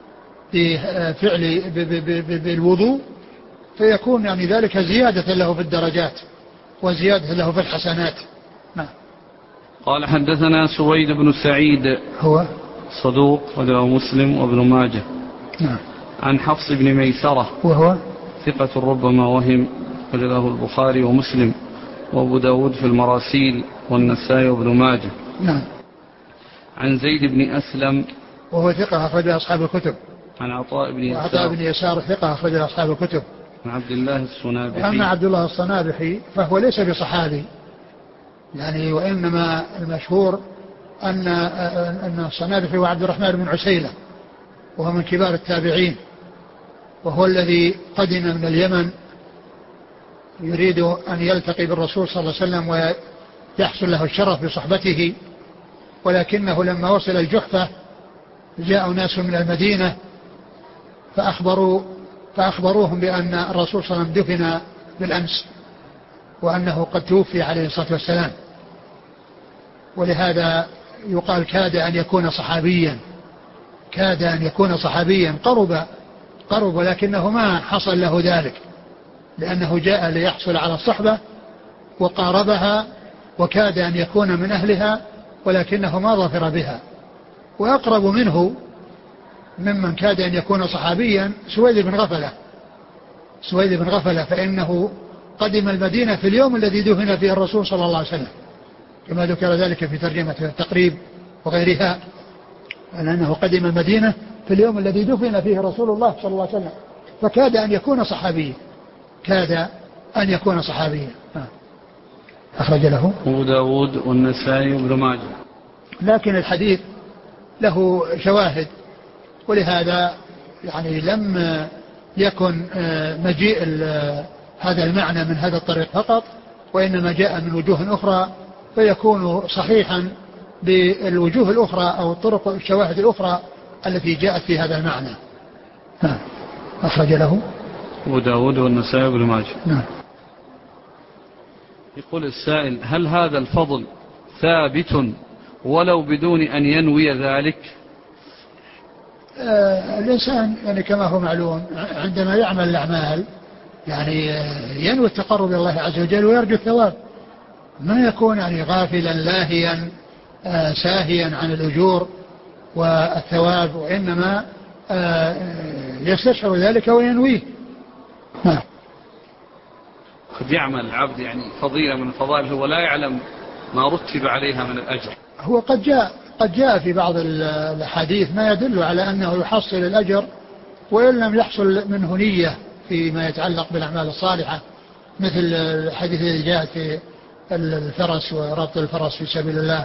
بفعل بالوضوء، فيكون يعني ذلك زيادة له في الدرجات وزيادة له في الحسنات. نعم. قال: حدثنا سويد بن سعيد هو صدوق وله مسلم وابن ماجه. نعم. عن حفص بن ميسرة وهو ثقة ربما وهم، وله البخاري ومسلم وابو داود في المراسيل والنسائي وابن ماجه. نعم. عن زيد بن أسلم وهو ثقة أخرج أصحاب الكتب. عن عطاء بن يسار ثقة أخرج أصحاب الكتب. عن عبد الله الصنابحي. وأما عبد الله الصنابحي فهو ليس بصحابي يعني، وإنما المشهور أن الصنابحي هو عبد الرحمن بن عسيلة، وهو من كبار التابعين، وهو الذي قدم من اليمن يريد أن يلتقي بالرسول صلى الله عليه وسلم ويحصل له الشرف بصحبته، ولكنه لما وصل الجحفة جاء ناس من المدينة فأخبروهم بأن الرسول صلى الله عليه وسلم دفن بالأمس، وأنه قد توفي عليه الصلاة والسلام. ولهذا يقال كاد أن يكون صحابيا، كاد أن يكون صحابيا، قرب لكنه ما حصل له ذلك، لأنه جاء ليحصل على الصحبة وقاربها، وكاد أن يكون من أهلها، ولكنه ما ظفر بها، وأقرب منه ممن كاد أن يكون صحابيا سويد بن غفلة فإنه قدم المدينة في اليوم الذي دفن فيه الرسول صلى الله عليه وسلم كما ذكر ذلك في ترجمة التقريب وغيرها، لأنه قدم المدينة في اليوم الذي دفن فيه رسول الله صلى الله عليه وسلم، فكاد أن يكون صحابيا. أخرج له أبو داود والنسائي وابن ماجه. لكن الحديث له شواهد، ولهذا يعني لم يكن مجيء هذا المعنى من هذا الطريق فقط، وإنما جاء من وجوه أخرى فيكون صحيحا بالوجوه الأخرى أو الطرق الشواهد الأخرى التي جاءت في هذا المعنى. أخرج له أبو داود والنسائي وابن ماجه. نعم. يقول السائل: هل هذا الفضل ثابت ولو بدون أن ينوي ذلك؟ الإنسان يعني كما هو معلوم عندما يعمل الأعمال يعني ينوي التقرب إلى الله عز وجل ويرجو الثواب، ما يكون يعني غافلا لاهيا ساهيا عن الأجور والثواب، وإنما يستشعر ذلك وينويه. قد يعمل العبد يعني فضيلة من الفضائل هو لا يعلم ما رتب عليها من الأجر. هو قد جاء في بعض الحديث ما يدل على أنه يحصل الأجر وإن لم يحصل منه نية فيما يتعلق بالأعمال الصالحة، مثل الحديث الذي جاء في الفرس وربط الفرس في سبيل الله،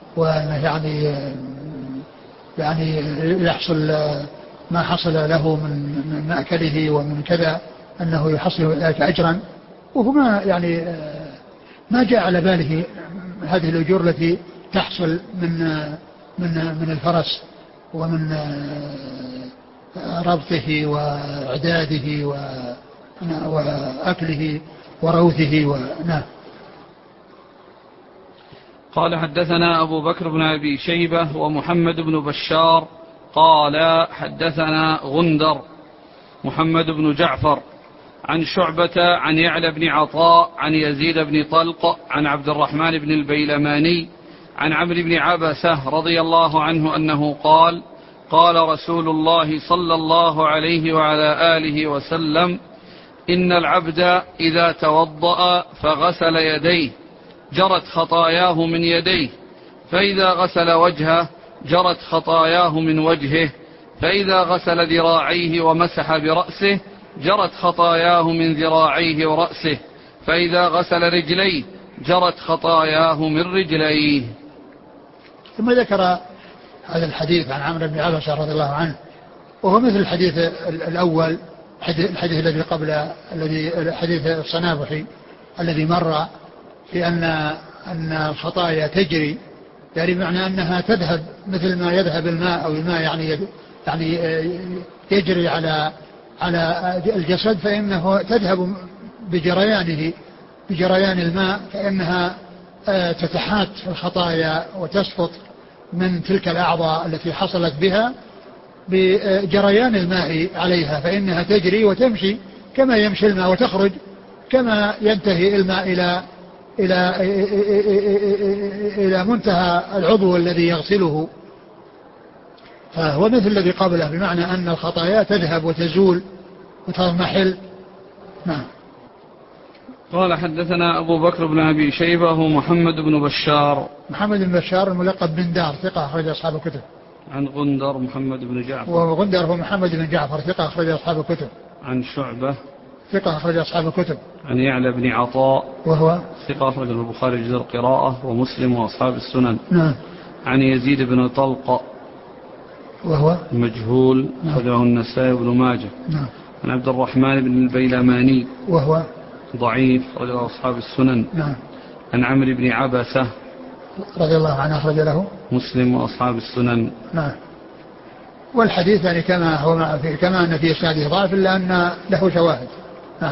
يعني يحصل ما حصل له من مأكله ومن كذا أنه يحصل ذلك أجرا، وهو ما جاء على باله هذه الأجور التي تحصل من الفرس ومن ربطه وإعداده وأكله وروثه قال: حدثنا أبو بكر بن أبي شيبة ومحمد بن بشار قال: حدثنا غندر محمد بن جعفر عن شعبة عن يعلى بن عطاء عن يزيد بن طلق عن عبد الرحمن بن البيلماني عن عمرو بن عبسة رضي الله عنه أنه قال: قال رسول الله صلى الله عليه وعلى آله وسلم: إن العبد إذا توضأ فغسل يديه جرت خطاياه من يديه، فإذا غسل وجهه جرت خطاياه من وجهه، فإذا غسل ذراعيه ومسح برأسه جرت خطاياه من ذراعيه ورأسه، فإذا غسل رجليه جرت خطاياه من رجليه. ثم ذكر هذا الحديث عن عمرو بن عبسة رضي الله عنه، وهو مثل الحديث الأول، الحديث الذي قبل الحديث الصنابحي الذي مر، في أن الخطايا تجري، يعني بمعنى أنها تذهب مثل ما يذهب الماء أو الماء يعني يجري على الجسد، فإنه تذهب بجريان الماء، فإنها تتحات الخطايا وتسقط من تلك الأعضاء التي حصلت بها بجريان الماء عليها، فإنها تجري وتمشي كما يمشي الماء وتخرج كما ينتهي الماء إلى منتهى العضو الذي يغسله، فهو مثل الذي قبله، بمعنى أن الخطايا تذهب وتزول وتضمحل. نعم. قال: حدثنا أبو بكر بن أبي شيبة ومحمد بن بشار. محمد بن بشار الملقب بن دار ثقة أخرج أصحاب الكتب. عن غندر محمد بن جعفر. وغندر هو محمد بن جعفر ثقة أخرج أصحاب الكتب. عن شعبة ثقة أخرج أصحاب الكتب. عن يعلى بن عطاء وهو ثقة أخرج البخاري جزء القراءة ومسلم وأصحاب السنن. نعم. عن يزيد بن طلق وهو مجهول أخرجه النسائي بن ماجه. نعم. عن عبد الرحمن بن البيلماني وهو ضعيف أخرجه أصحاب السنن. نعم. عن عمرو بن عبسة رضي الله عنه أخرج له مسلم وأصحاب السنن. نعم. والحديث يعني كما أن في إسناده ضعف إلا أن له شواهد. نعم.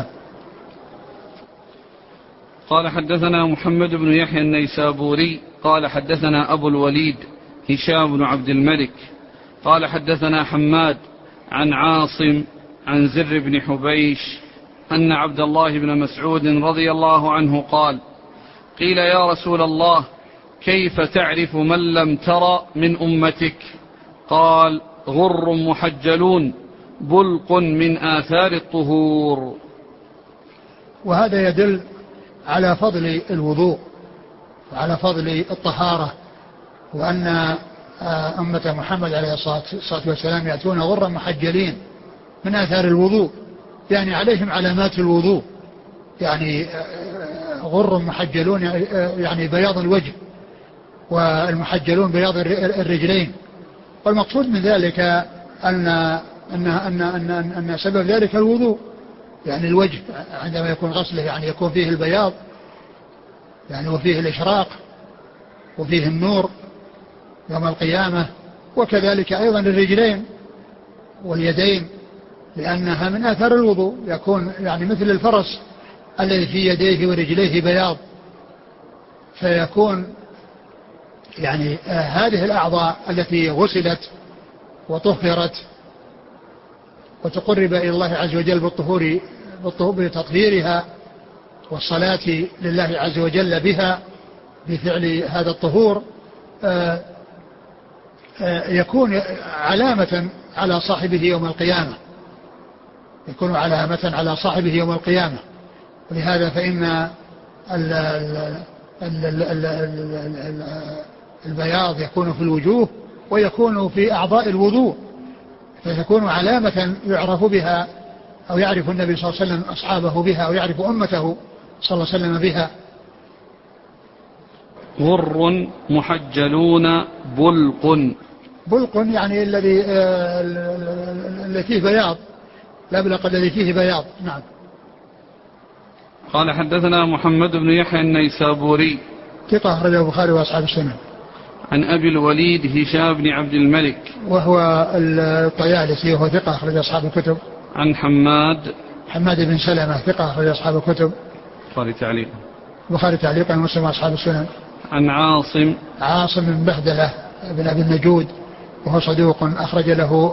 قال: حدثنا محمد بن يحيى النيسابوري قال: حدثنا أبو الوليد هشام بن عبد الملك قال: حدثنا حماد عن عاصم عن زر بن حبيش أن عبد الله بن مسعود رضي الله عنه قال: قيل يا رسول الله كيف تعرف من لم تر من أمتك؟ قال: غر محجلون بلق من آثار الطهور. وهذا يدل على فضل الوضوء وعلى فضل الطهارة، وأن أمة محمد عليه الصلاة والسلام يأتون غرا محجلين من آثار الوضوء، يعني عليهم علامات الوضوء، يعني غر محجلون يعني بياض الوجه، والمحجلون بياض الرجلين. والمقصود من ذلك أن سبب ذلك الوضوء، يعني الوجه عندما يكون غسله يعني يكون فيه البياض يعني وفيه الإشراق وفيه النور يوم القيامة، وكذلك أيضا الرجلين واليدين، لأنها من آثار الوضوء، يكون يعني مثل الفرس الذي في يديه ورجليه بياض، فيكون يعني هذه الأعضاء التي غسلت وطهرت وتقرب إلى الله عز وجل بالطهور بتطهيرها والصلاة لله عز وجل بها بفعل هذا الطهور، يكون علامة على صاحبه يوم القيامة، يكون علامة على صاحبه يوم القيامة. ولهذا فإن البياض يكون في الوجوه ويكون في أعضاء الوضوء، فيكون علامة يعرف بها أو يعرف النبي صلى الله عليه وسلم أصحابه بها أو يعرف أمته صلى الله عليه وسلم بها. غر محجلون بلق يعني الذي فيه بياض، الأبلق الذي فيه بياض. نعم. قال: حدثنا محمد بن يحيى النيسابوري ثقة أخرجه البخاري وأصحاب السنن. عن أبي الوليد هشام بن عبد الملك وهو الطيالسي وهو ثقة أخرج أصحاب الكتب. عن حماد بن سلمة ثقة أخرج أصحاب الكتب. البخاري تعليقا ومسلم وأصحاب السنن. عن عاصم بن بهدلة بن أبي النجود وهو صدوق أخرج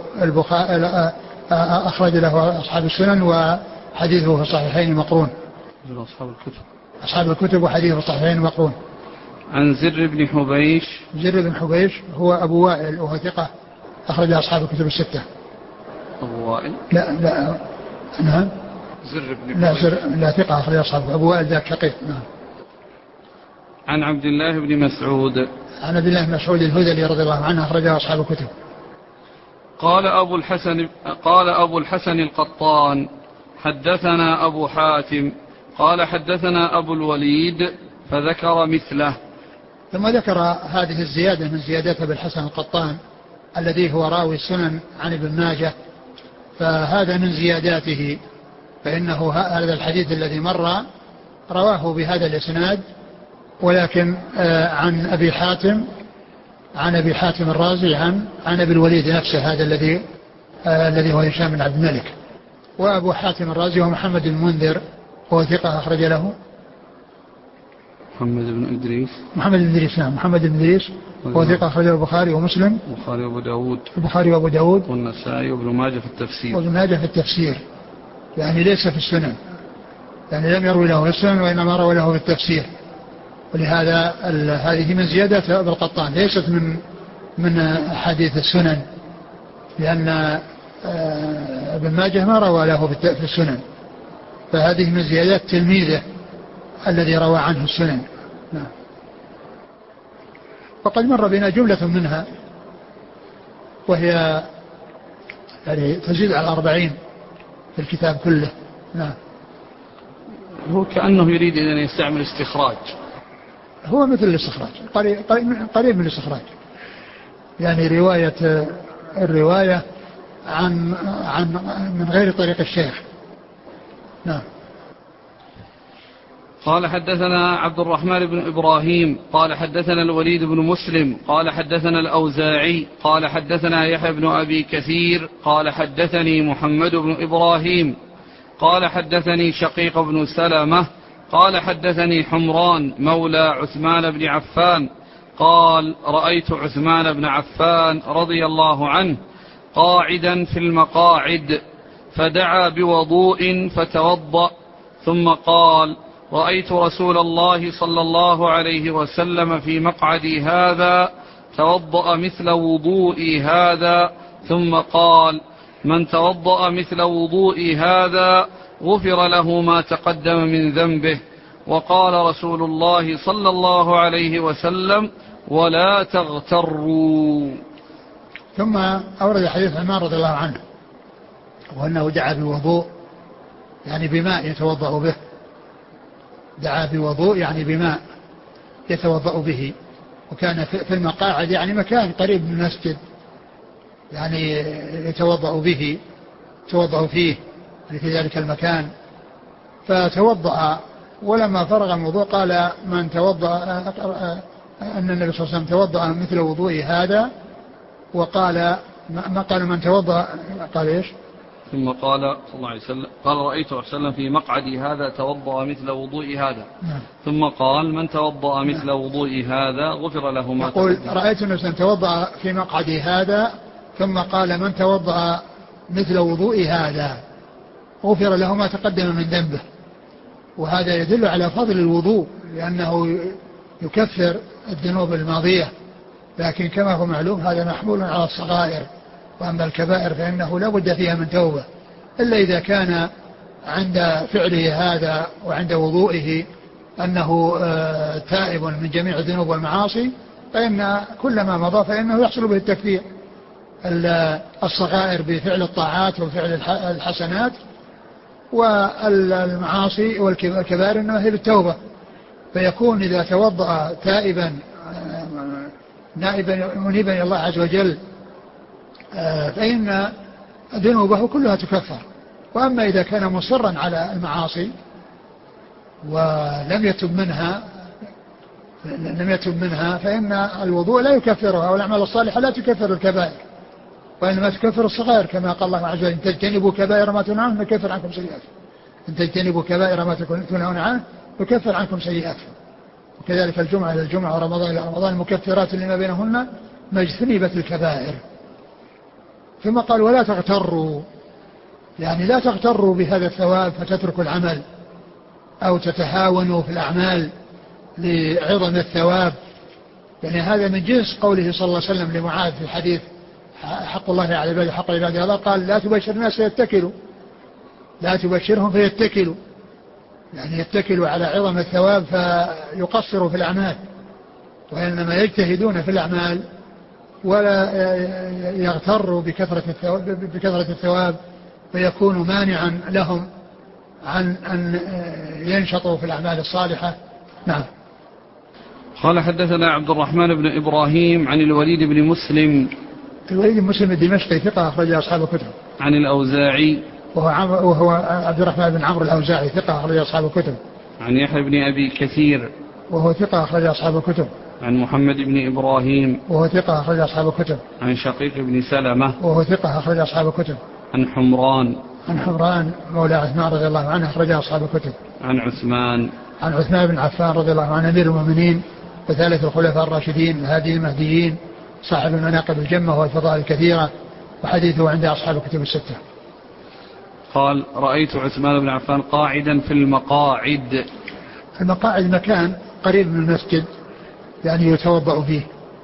له أصحاب السنن وحديثه في الصحيحين مقرون. أصحاب الكتب وحديثه في الصحيحين مقرون. عن زر بن حبيش هو أبو وائل وهو ثقة أخرج أصحاب الكتب الستة. أبو وائل لا نعم زر بن حبيش لا ثقة أخرج أصحاب أبو وائل ذاك شقيق. نعم. عن عبد الله بن مسعود الهذلي رضي الله عنه أخرجه أصحاب الكتب. قال أبو الحسن القطان: حدثنا أبو حاتم قال حدثنا أبو الوليد فذكر مثله. ثم ذكر هذه الزيادة من زيادات أبي الحسن القطان الذي هو راوي السنن عن ابن ماجه، فهذا من زياداته، فإنه هذا الحديث الذي مر رواه بهذا الإسناد، ولكن عن أبي حاتم الرازي عن أبي الوليد نفسه، هذا الذي هو هشام بن عبد الملك. وأبو حاتم الرازي هو محمد بن منذر وهو ثقة أخرج له محمد بن إدريس. نعم محمد بن إدريس وهو ثقة أخرج له البخاري ومسلم البخاري وأبو داود والنسائي وابن ماجه في التفسير. يعني ليس في السنن، يعني لم يروي له في السنن وإنما روي له في التفسير. ولهذا هذه من زيادات أبي القطان، ليست من حديث السنن، لأن ابن ماجه ما روى له في السنن، فهذه من زيادات تلميذه الذي روى عنه السنن. نعم. وقد مر بنا جملة منها وهي يعني تزيد على 40 في الكتاب كله. نعم. هو كأنه يريد أن يستعمل استخراج، هو مثل الاستخراج، قريب من الاستخراج، يعني الرواية عن من غير طريق الشيخ. نعم. قال: حدثنا عبد الرحمن بن إبراهيم قال حدثنا الوليد بن مسلم قال حدثنا الأوزاعي قال حدثنا يحيى بن أبي كثير قال حدثني محمد بن إبراهيم قال حدثني شقيق بن سلمة قال حدثني حمران مولى عثمان بن عفان قال: رأيت عثمان بن عفان رضي الله عنه قاعدا في المقاعد فدعا بوضوء فتوضأ ثم قال: رأيت رسول الله صلى الله عليه وسلم في مقعدي هذا توضأ مثل وضوئي هذا ثم قال من توضأ مثل وضوئي هذا غفر له ما تقدم من ذنبه. وقال رسول الله صلى الله عليه وسلم ولا تغتروا. ثم أورد حديث عمار رضي الله عنه وأنه دعا بوضوء يعني بماء يتوضأ به، دعا بوضوء يعني بماء يتوضأ به، وكان في المقاعد يعني مكان قريب من المسجد يعني يتوضأ به، توضأ فيه في ذلك المكان. فتوضأ، ولما فرغ الوضوء قال من توضأ أن النبي صلى الله عليه وسلم توضأ مثل وضوء هذا، وقال ما قال من توضأ، قال إيش؟ ثم قال صلى الله عليه وسلم قال رأيت صلى الله عليه وسلم في مقعدي هذا توضأ مثل وضوء هذا. ثم قال من توضأ مثل وضوء هذا غفر له ما يقول رأيت النبي صلى الله عليه وسلم توضأ في مقعدي هذا ثم قال من توضأ مثل وضوء هذا غفر له ما تقدم من ذنبه. وهذا يدل على فضل الوضوء لأنه يكفر الذنوب الماضية، لكن كما هو معلوم هذا محمول على الصغائر، وأما الكبائر فإنه لا بد فيها من توبة، إلا إذا كان عند فعله هذا وعند وضوئه أنه تائب من جميع الذنوب والمعاصي، فإن كل ما مضى فإنه يحصل به التكفير. الصغائر بفعل الطاعات وفعل الحسنات، والمعاصي والكبائر إنما هي بالتوبة. فيكون إذا توضأ تائبا نائبا منيبا إلى الله عز وجل فإن ذنوبه كلها تكفر. وأما إذا كان مصرا على المعاصي ولم يتب منها فإن الوضوء لا يكفرها، والأعمال الصالحة لا تكفر الكبائر، وإنما تكفر الصغائر، كما قال الله عز وجل إن تجتنبوا كبائر ما تنهون عنه نكفر عنكم سيئاتكم، إن تجتنبوا كبائر ما تنهون عنه نكفر عنكم سيئاتكم. وكذلك الجمعة إلى الجمعة ورمضان إلى رمضان مكفرات لما بينهن ما اجتنبت الكبائر. ثم قال ولا تغتروا، يعني لا تغتروا بهذا الثواب فتتركوا العمل أو تتهاونوا في الأعمال لعظم الثواب، يعني هذا من جنس قوله صلى الله عليه وسلم لمعاذ في الحديث حق الله على العباد حق العباد الله، قال لا تبشر الناس فيتكلوا، لا تبشرهم فيتكلوا، يعني يتكلوا على عظم الثواب فيقصروا في الأعمال، وإنما يجتهدون في الأعمال ولا يغتروا بكثرة الثواب فيكون مانعا لهم عن أن ينشطوا في الأعمال الصالحة. نعم. قال حدثنا عبد الرحمن بن إبراهيم عن الوليد بن مسلم. الوليد بن مسلم الدمشقي ثقة أخرج أصحاب الكتب. عن الأوزاعي وهو عبد الرحمن بن عمرو الأوزاعي ثقة أخرج أصحاب الكتب. عن يحيى بن أبي كثير وهو ثقة أخرج أصحاب الكتب. عن محمد بن إبراهيم وهو ثقة أخرج أصحاب الكتب. عن شقيق بن سلمة وهو ثقة أخرج أصحاب الكتب. عن حمران مولى عثمان رضي الله عنه أخرج أصحاب الكتب. عن عثمان بن عفان رضي الله عنه أمير المؤمنين وثالث الخلفاء الراشدين الهادي المهديين صاحب المناقب الجمة والفضائل الكثيرة، وحديثه عند أصحاب الكتب الستة. قال رأيت عثمان بن عفان قاعدا في المقاعد. المقاعد مكان قريب من المسجد يعني يتوضأ فيه.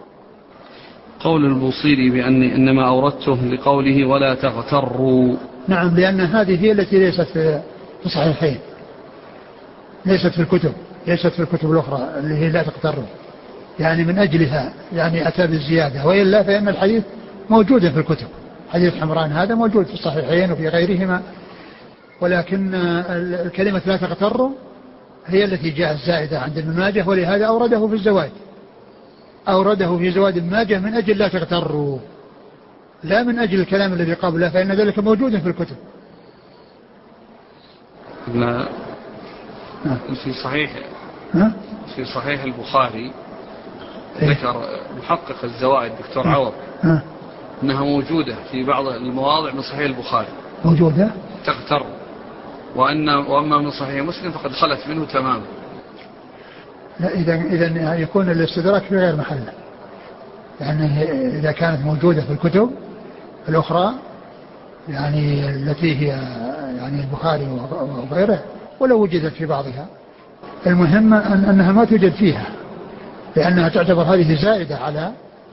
قول البوصيري بأني إنما أوردته لقوله ولا تغتروا. نعم، لأن هذه هي التي ليست في الصحيحين، ليست في الكتب الأخرى اللي هي لا تغتروا، يعني من أجلها يعني أتى بالزيادة، وإلا فإن الحديث موجود في الكتب، حديث حمران هذا موجود في الصحيحين وفي غيرهما، ولكن الكلمة لا تغتروا هي التي جاءت زائدة عند ابن ماجه، ولهذا أورده في الزواج، أورده في زواج ابن ماجه من أجل لا تغتروا، لا من أجل الكلام الذي قبله، فإن ذلك موجود في الكتب. في صحيح البخاري ذكر محقق الزوائد دكتور عوض أنها موجودة في بعض المواضع من صحيح البخاري، موجودة تغتر، وأما من صحيح مسلم فقد خلت منه تماما. لا، إذا يكون الاستدراك في غير محله، يعني إذا كانت موجودة في الكتب الأخرى يعني التي هي يعني البخاري وغيره، ولو وجدت في بعضها المهم أنها ما توجد فيها، لأنها تعتبر هذه زائدة على،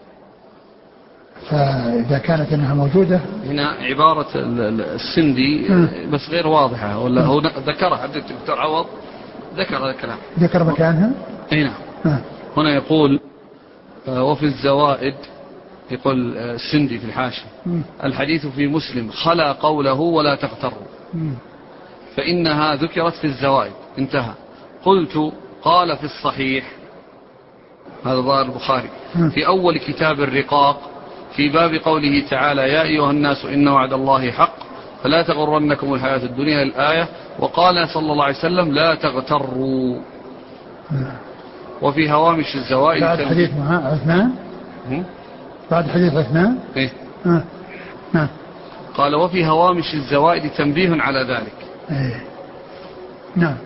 فإذا كانت أنها موجودة. هنا عبارة السندي بس غير واضحة، ولا هو ذكرها الدكتور عوض ذكر هذا الكلام، ذكر مكانها. أي نعم. هنا يقول وفي الزوائد، يقول السندي في الحاشية: الحديث في مسلم خلا قوله ولا تغتروا، فإنها ذكرت في الزوائد، انتهى. قلت: قال في الصحيح، هذا ظاهر البخاري، في أول كتاب الرقاق في باب قوله تعالى: يا أيها الناس إن وعد الله حق فلا تغرنكم الحياة الدنيا، الآية. وقال صلى الله عليه وسلم: لا تغتروا. وفي هوامش الزوائد بعد حديث عثمان، بعد حديث عثمان إيه؟ قال: وفي هوامش الزوائد تنبيه على ذلك. إيه؟ نعم.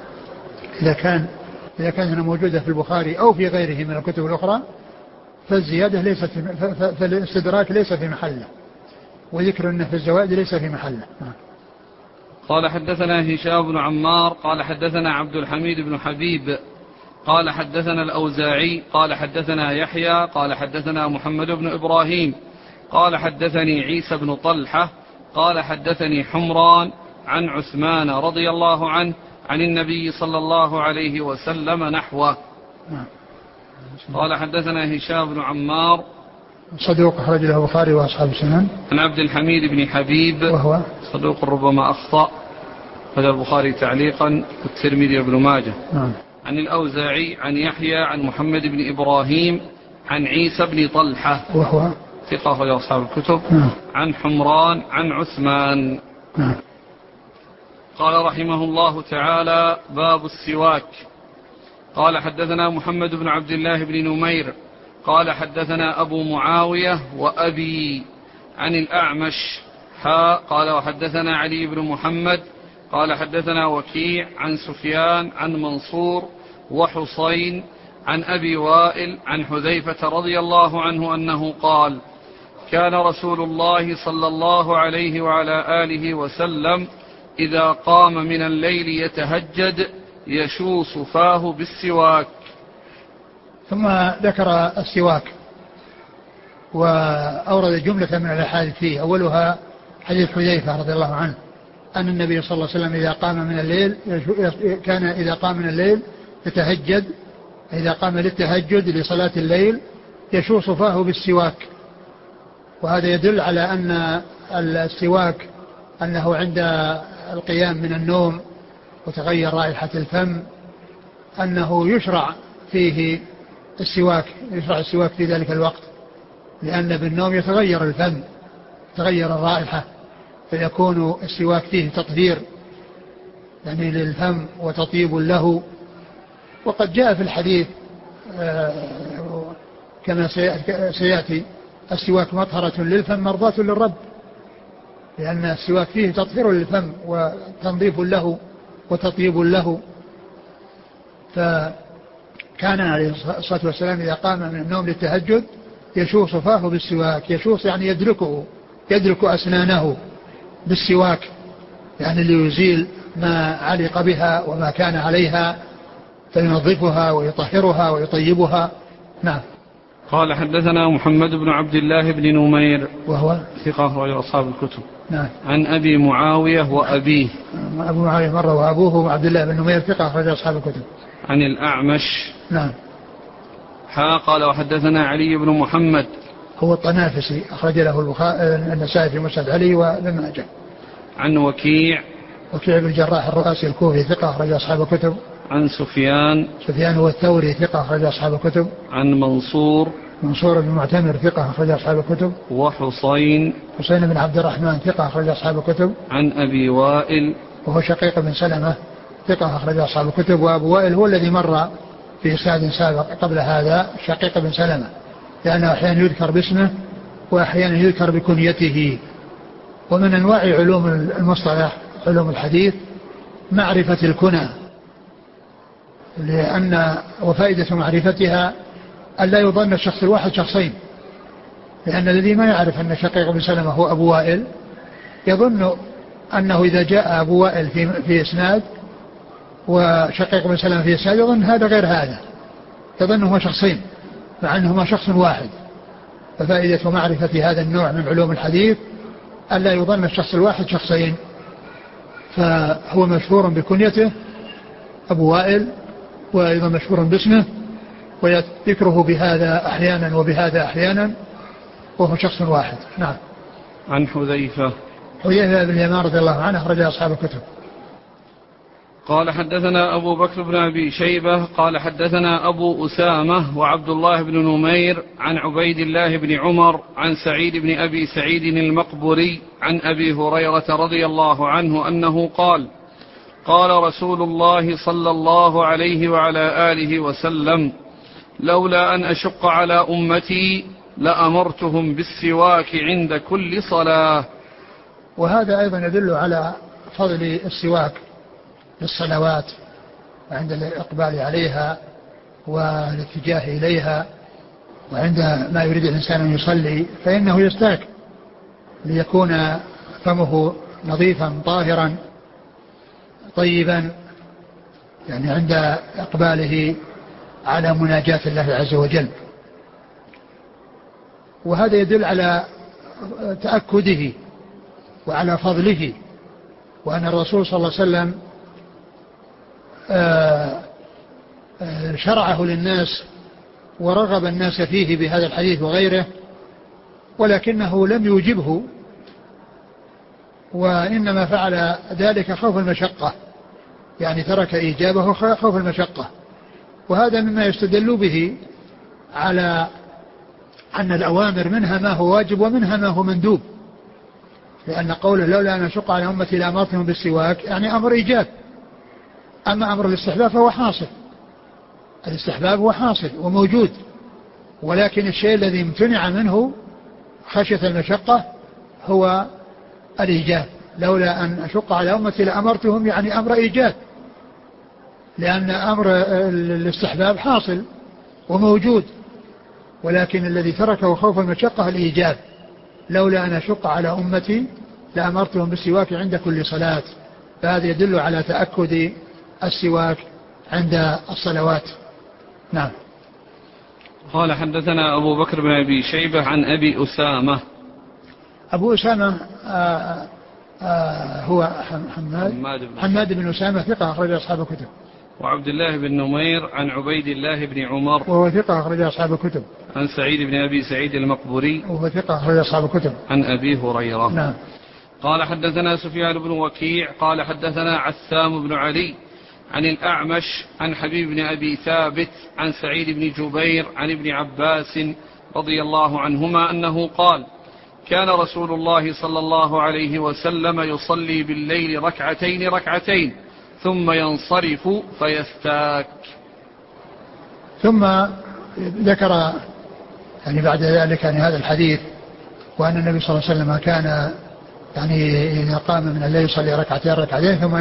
إذا كانت موجودة في البخاري أو في غيره من الكتب الأخرى فالزيادة ليست فالاستدراك ليس في محله، وذكر أنه في الزوائد ليس في محله. قال: حدثنا هشام بن عمار قال حدثنا عبد الحميد بن حبيب قال حدثنا الأوزاعي قال حدثنا يحيى قال حدثنا محمد بن إبراهيم قال حدثني عيسى بن طلحة قال حدثني حمران عن عثمان رضي الله عنه عن النبي صلى الله عليه وسلم نحوه. قال: حدثنا هشام بن عمار صدوق أخرج له البخاري وأصحاب السنن. عن عبد الحميد بن حبيب وهو صدوق ربما أخطأ، هذا البخاري تعليقا والترمذي وابن ماجه. عن الأوزاعي عن يحيى عن محمد بن إبراهيم عن عيسى بن طلحة وهو ثقة أخرج أصحاب الكتب. عن حمران عن عثمان. قال رحمه الله تعالى: باب السواك. قال: حدثنا محمد بن عبد الله بن نمير قال حدثنا أبو معاوية وأبي عن الأعمش قال: وحدثنا علي بن محمد قال حدثنا وكيع عن سفيان عن منصور وحصين عن أبي وائل عن حذيفة رضي الله عنه أنه قال: كان رسول الله صلى الله عليه وعلى آله وسلم إذا قام من الليل يتهجد يشوص فاه بالسواك. ثم ذكر السواك وأورد جملة من الأحاديث فيه، أولها حديث حذيفة رضي الله عنه أن النبي صلى الله عليه وسلم إذا قام من الليل كان إذا قام من الليل يتهجد، إذا قام للتهجد لصلاة الليل يشوص فاه بالسواك. وهذا يدل على أن السواك أنه عند القيام من النوم وتغير رائحة الفم أنه يشرع فيه السواك، يشرع السواك في ذلك الوقت، لأن بالنوم يتغير الفم، تغير الرائحة، فيكون السواك فيه تطهير يعني للفم وتطيب له. وقد جاء في الحديث كما سيأتي: السواك مطهرة للفم مرضاة للرب، لأن السواك فيه تطهير للفم وتنظيف له وتطيب له. فكان عليه الصلاة والسلام إذا قام من النوم للتهجد يشوص فاه بالسواك، يشوص يعني يدرك أسنانه بالسواك، يعني ليزيل ما علق بها وما كان عليها فينظفها ويطهرها ويطيبها. نعم. قال: حدثنا محمد بن عبد الله بن نمير وهو ثقة أخرج أصحاب الكتب. نعم. عن أبي معاوية وأبيه. أبو معاوية مرة وأبوه عبد الله بن نمير ثقة أخرج أصحاب الكتب. عن الأعمش. نعم. قال: وحدثنا علي بن محمد هو الطنافسي أخرج له النسائي في مسند علي وابن ماجه. عن وكيع بن الجراح الرؤاسي الكوفي ثقة أخرج أصحاب الكتب. عن سفيان هو الثوري ثقة أخرج أصحاب الكتب. عن منصور بن معتمر ثقة أخرج أصحاب الكتب. وحصين بن عبد الرحمن ثقة أخرج أصحاب الكتب. عن أبي وائل وهو شقيق بن سلمة ثقة أخرج أصحاب الكتب. وأبو وائل هو الذي مر في إسناد سابق قبل هذا، شقيق بن سلمة، لأنه أحيانا يذكر باسمه وأحيانا يذكر بكنيته. ومن أنواع علوم المصطلح علوم الحديث معرفة الكنى، لأن وفائدة معرفتها ألا يظن الشخص الواحد شخصين، لأن الذي ما يعرف أن شقيق بن سلمة هو أبو وائل يظن أنه إذا جاء أبو وائل في إسناد وشقيق بن سلمة في إسناد يظن هذا غير هذا، يظنهما شخصين مع أنهما شخص واحد. ففائدة معرفة هذا النوع من علوم الحديث ألا يظن الشخص الواحد شخصين. فهو مشهور بكنيته أبو وائل، وأيضا مشهور باسمه، ويذكره بهذا أحيانا وبهذا أحيانا، وهو شخص واحد. نعم. عن حذيفة بن اليمان رضي الله عنه أخرج أصحاب الكتب. قال حدثنا أبو بكر بن أبي شيبة قال حدثنا أبو أسامة وعبد الله بن نمير عن عبيد الله بن عمر عن سعيد بن أبي سعيد المقبري عن أبي هريرة رضي الله عنه أنه قال قال رسول الله صلى الله عليه وعلى آله وسلم لولا أن أشق على أمتي لأمرتهم بالسواك عند كل صلاة. وهذا أيضا يدل على فضل السواك للصلوات وعند الإقبال عليها والاتجاه إليها، وعند ما يريد الإنسان أن يصلي فإنه يستاك ليكون فمه نظيفا طاهرا طيبا، يعني عند إقباله على مناجاة الله عز وجل. وهذا يدل على تأكده وعلى فضله، وأن الرسول صلى الله عليه وسلم شرعه للناس ورغب الناس فيه بهذا الحديث وغيره، ولكنه لم يوجبه، وإنما فعل ذلك خوف المشقة، يعني ترك إيجابه خوف المشقة. وهذا مما يستدل به على أن الأوامر منها ما هو واجب ومنها ما هو مندوب، لأن قوله لولا أن أشق على أمتي لأمرتهم بالسواك يعني أمر إيجاب. أما أمر الاستحباب فهو حاصل، الاستحباب هو حاصل وموجود، ولكن الشيء الذي امتنع منه خشية المشقة هو الإيجاب. لولا أن أشق على أمتي لأمرتهم يعني أمر إيجاب، لأن أمر الاستحباب حاصل وموجود، ولكن الذي تركه خوف المشقة الإيجاب. لولا أن أشق على أمتي لأمرتهم بالسواك عند كل صلاة. فهذا يدل على تأكد السواك عند الصلوات. نعم. قال حدثنا أبو بكر بن أبي شيبة عن أبي أسامة. أبو أسامة هو حماد بن أسامة ثقة أخرج أصحاب الكتب. وعبد الله بن نمير عن عبيد الله بن عمر وهو ثقة أخرج أصحاب الكتب. عن سعيد بن أبي سعيد المقبري وهو ثقة أخرج أصحاب الكتب. عن أبي هريرة. نعم. قال حدثنا سفيان بن وكيع قال حدثنا عثام بن علي عن الأعمش عن حبيب بن أبي ثابت عن سعيد بن جبير عن ابن عباس رضي الله عنهما أنه قال كان رسول الله صلى الله عليه وسلم يصلي بالليل ركعتين ثم ينصرف فيستاك. ثم ذكر يعني بعد ذلك يعني هذا الحديث، وأن النبي صلى الله عليه وسلم كان يعني إذا قام من الليل يصلي ركعتين ثم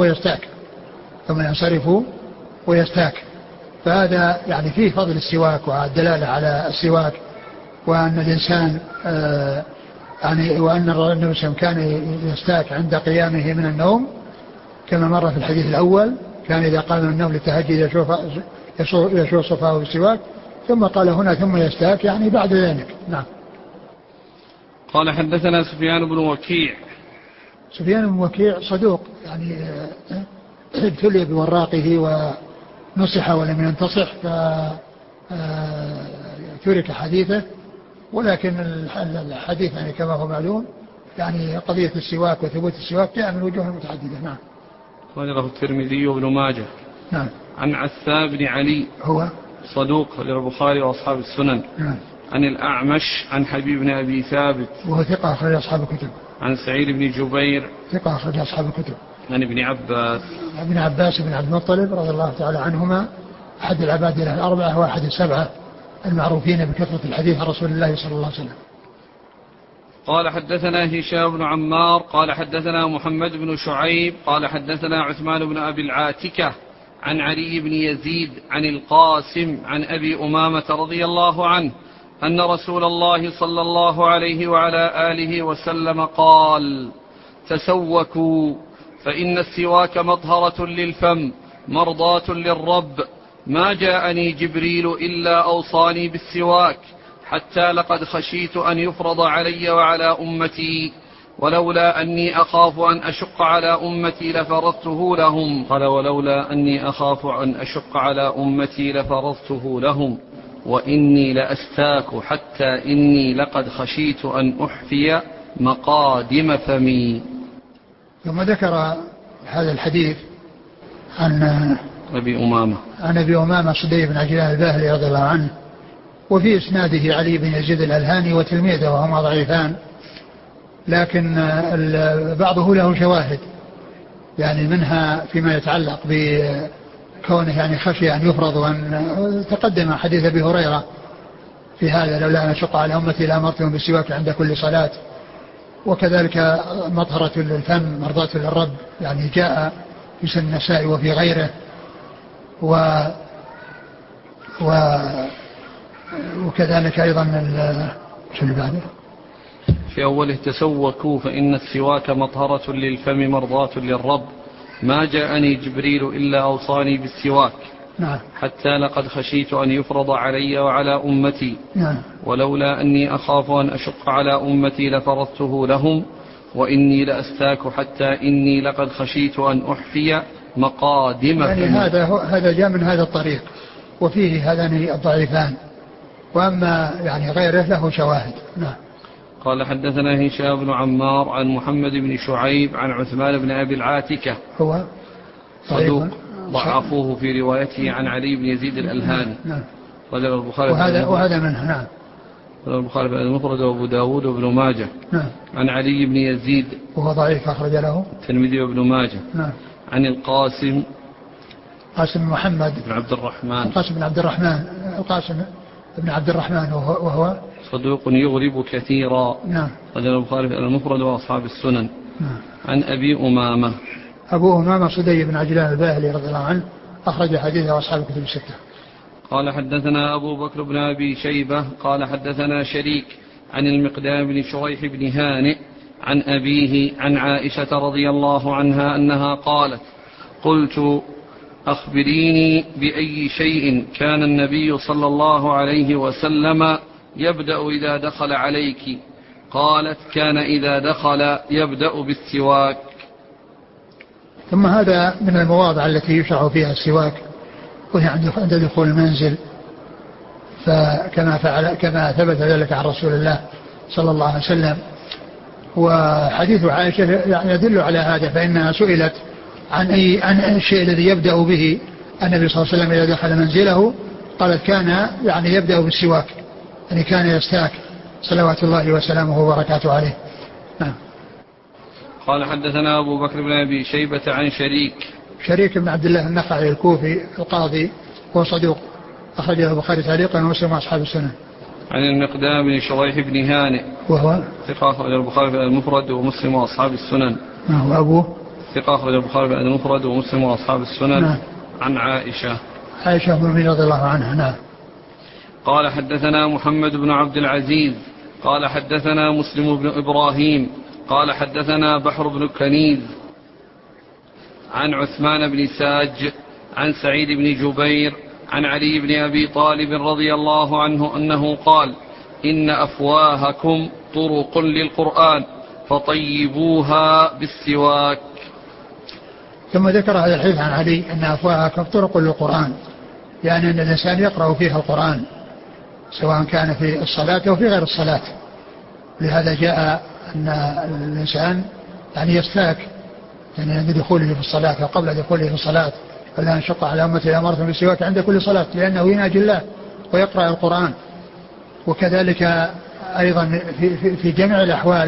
ينصرف ويستاك. فهذا يعني فيه فضل السواك والدلالة على السواك، وأن الإنسان يعني وأن النبي صلى الله عليه وسلم كان يستاك عند قيامه من النوم كما مر في الحديث الأول، كان إذا قام من النوم للتهجد يشوف صفاه بالسواك، ثم قال هنا ثم يستاك يعني بعد ذلك. نعم. قال حدثنا سفيان بن وكيع. سفيان بن وكيع صدوق يعني ابتلي بوراقه ونصح ولم ينتصح فترك حديثه، ولكن الحديث يعني كما هو معلوم يعني قضية السواك وثبوت السواك جاء من وجوه متعددة. نعم. وله الترمذي وابن ماجه. نعم. عن عثام بن علي هو صدوق للبخاري وأصحاب السنن. نعم. عن الأعمش عن حبيب بن أبي ثابت وهو ثقة أخرج أصحاب الكتب. عن سعيد بن جبير ثقة أخرج أصحاب الكتب. عن ابن عباس بن عبد المطلب رضي الله تعالى عنهما، أحد العبادلة الأربعة وأحد السبعة المعروفين بكثرة الحديث عن رسول الله صلى الله عليه وسلم. قال حدثنا هشام بن عمار قال حدثنا محمد بن شعيب قال حدثنا عثمان بن أبي العاتكة عن علي بن يزيد عن القاسم عن أبي أمامة رضي الله عنه أن رسول الله صلى الله عليه وعلى آله وسلم قال تسوكوا فإن السواك مطهرة للفم مرضاة للرب. ما جاءني جبريل إلا أوصاني بالسواك حتى لقد خشيت أن يفرض علي وعلى أمتي ولولا أني أخاف أن أشق على أمتي لفرضته لهم. قال ولولا أني أخاف أن أشق على أمتي لفرضته لهم وإني لأستاك حتى إني لقد خشيت أن أحفي مقادم فمي. ثم ذكر هذا الحديث عن أبي أمامة صدي بن عجلان الباهلي رضي الله عنه، وفي إسناده علي بن يزيد الألهاني وتلميذه وهما ضعيفان، لكن بعضه له شواهد، يعني منها فيما يتعلق بكونه يعني خشي أن يفرض، وأن تقدم حديث أبي هريرة في هذا لولا أن أشق على أمتي لأمرتهم بالسواك عند كل صلاة. وكذلك مطهرة للفم مرضاة للرب، يعني جاء في سنن النسائي وفي غيره. وكذلك أيضا شو اللي بعده في أوله تسوكوا فإن السواك مطهرة للفم مرضاة للرب. ما جاءني جبريل إلا أوصاني بالسواك. نعم. حتى لقد خشيت أن يفرض علي وعلى أمتي. نعم. ولولا أني أخاف أن أشق على أمتي لفرضته لهم وإني لأستاك حتى إني لقد خشيت أن أحفي مقادم يعني هذا جاء من هذا الطريق وفيه هذان الضعيفان، وأما يعني غيره له شواهد. نعم. قال حدثنا هشام بن عمار عن محمد بن شعيب عن عثمان بن أبي العاتكة هو صدوق ضعفوه في روايته عن علي بن يزيد الألهاني. نعم. وهذا منه. نعم. البخاري في المفرد وأبو داود وابن ماجه. نعم. عن علي بن يزيد وهو ضعيف أخرج له الترمذي وابن ماجه. نعم. عن القاسم محمد بن عبد الرحمن القاسم بن عبد الرحمن وهو صدوق يغرب كثيرا. نعم. رجل البخاري في المفرد وأصحاب السنن. نعم. عن أبي أمامة صدي بن عجلان الباهلي رضي الله عنه أخرج حديثه أصحاب الكتب الستة. قال حدثنا أبو بكر بن أبي شيبة قال حدثنا شريك عن المقدام بن شريح بن هانئ عن أبيه عن عائشة رضي الله عنها أنها قالت قلت أخبريني بأي شيء كان النبي صلى الله عليه وسلم يبدأ إذا دخل عليك؟ قالت كان إذا دخل يبدأ بالسواك. ثم هذا من المواضع التي يشرع فيها السواك، وهي عند دخول المنزل، كما ثبت ذلك عن رسول الله صلى الله عليه وسلم. وحديث عائشة يعني يدل على هذا، فإنها سئلت عن الشيء الذي يبدأ به النبي صلى الله عليه وسلم إذا دخل منزله، قالت كان يعني يبدأ بالسواك، يعني كان يستاك صلوات الله وسلامه وبركاته عليه. نعم. قال حدثنا أبو بكر بن أبي شيبة عن شريك بن عبد الله النخعي الكوفي القاضي، هو صدوق أخرجه البخاري تعليقا ومسلم وأصحاب السنن. عن المقدام بن شريح بن هانئ وهو ثقة أخرج البخاري في المفرد ومسلم وأصحاب السنن. وأبوه ثقة أخرج البخاري في المفرد ومسلم وأصحاب السنن. نعم. عن عائشة بن رضي الله عنها. نعم. قال حدثنا محمد بن عبد العزيز قال حدثنا مسلم بن إبراهيم قال حدثنا بحر بن كنيز عن عثمان بن ساج عن سعيد بن جبير عن علي بن أبي طالب رضي الله عنه أنه قال إن أفواهكم طرق للقرآن فطيبوها بالسواك. ثم ذكر هذا الحديث عن علي أن أفواهكم طرق للقرآن، يعني أن الإنسان يقرأ فيها القرآن سواء كان في الصلاة أو في غير الصلاة. لهذا جاء أن الإنسان يعني يستاك يعني عند دخوله في الصلاة أو قبل دخوله في الصلاة، فلا نشق على أمتي لأمرتهم بالسواك عند كل صلاة، لأنه يناجي الله ويقرأ القرآن. وكذلك أيضا في جميع الأحوال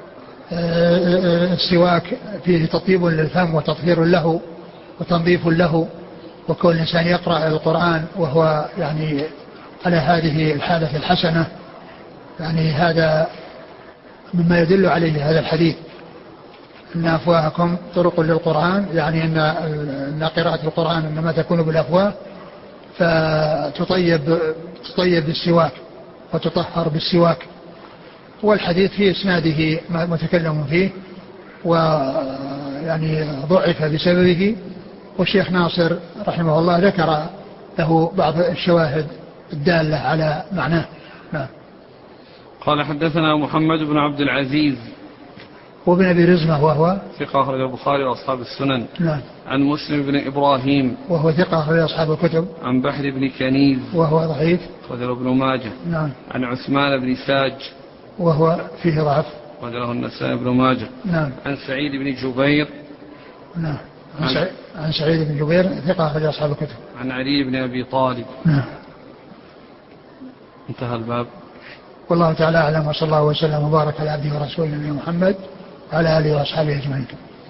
السواك فيه تطيب للفم وتطهير له وتنظيف له، وكل الإنسان يقرأ القرآن وهو يعني على هذه الحالة الحسنة، يعني هذا مما يدل عليه هذا الحديث أن أفواهكم طرق للقرآن، يعني أن قراءة القرآن إنما تكون بالأفواه، فتطيب بالسواك وتطهر بالسواك. والحديث في إسناده متكلم فيه ويعني ضعف بسببه، والشيخ ناصر رحمه الله ذكر له بعض الشواهد الدالة على معناه. نعم. قال حدثنا محمد بن عبد العزيز وابن أبي رزمة وهو ثقة أخرج البخاري وأصحاب السنن. نعم. عن مسلم بن إبراهيم وهو ثقة أخرج أصحاب الكتب. عن بحر بن كنيز وهو ضعيف أخرج ابن ماجه. نعم. عن عثمان بن ساج وهو فيه ضعف أخرج له النسائي بن ماجه. نعم. عن سعيد بن جبير. نعم. عن سعيد بن جبير ثقة أخرج أصحاب الكتب. عن علي بن أبي طالب. نعم. انتهى الباب. والله تعالى أعلم، وصلى الله وسلم وبارك على عبده ورسوله نبينا محمد وعلى آله وأصحابه أجمعين.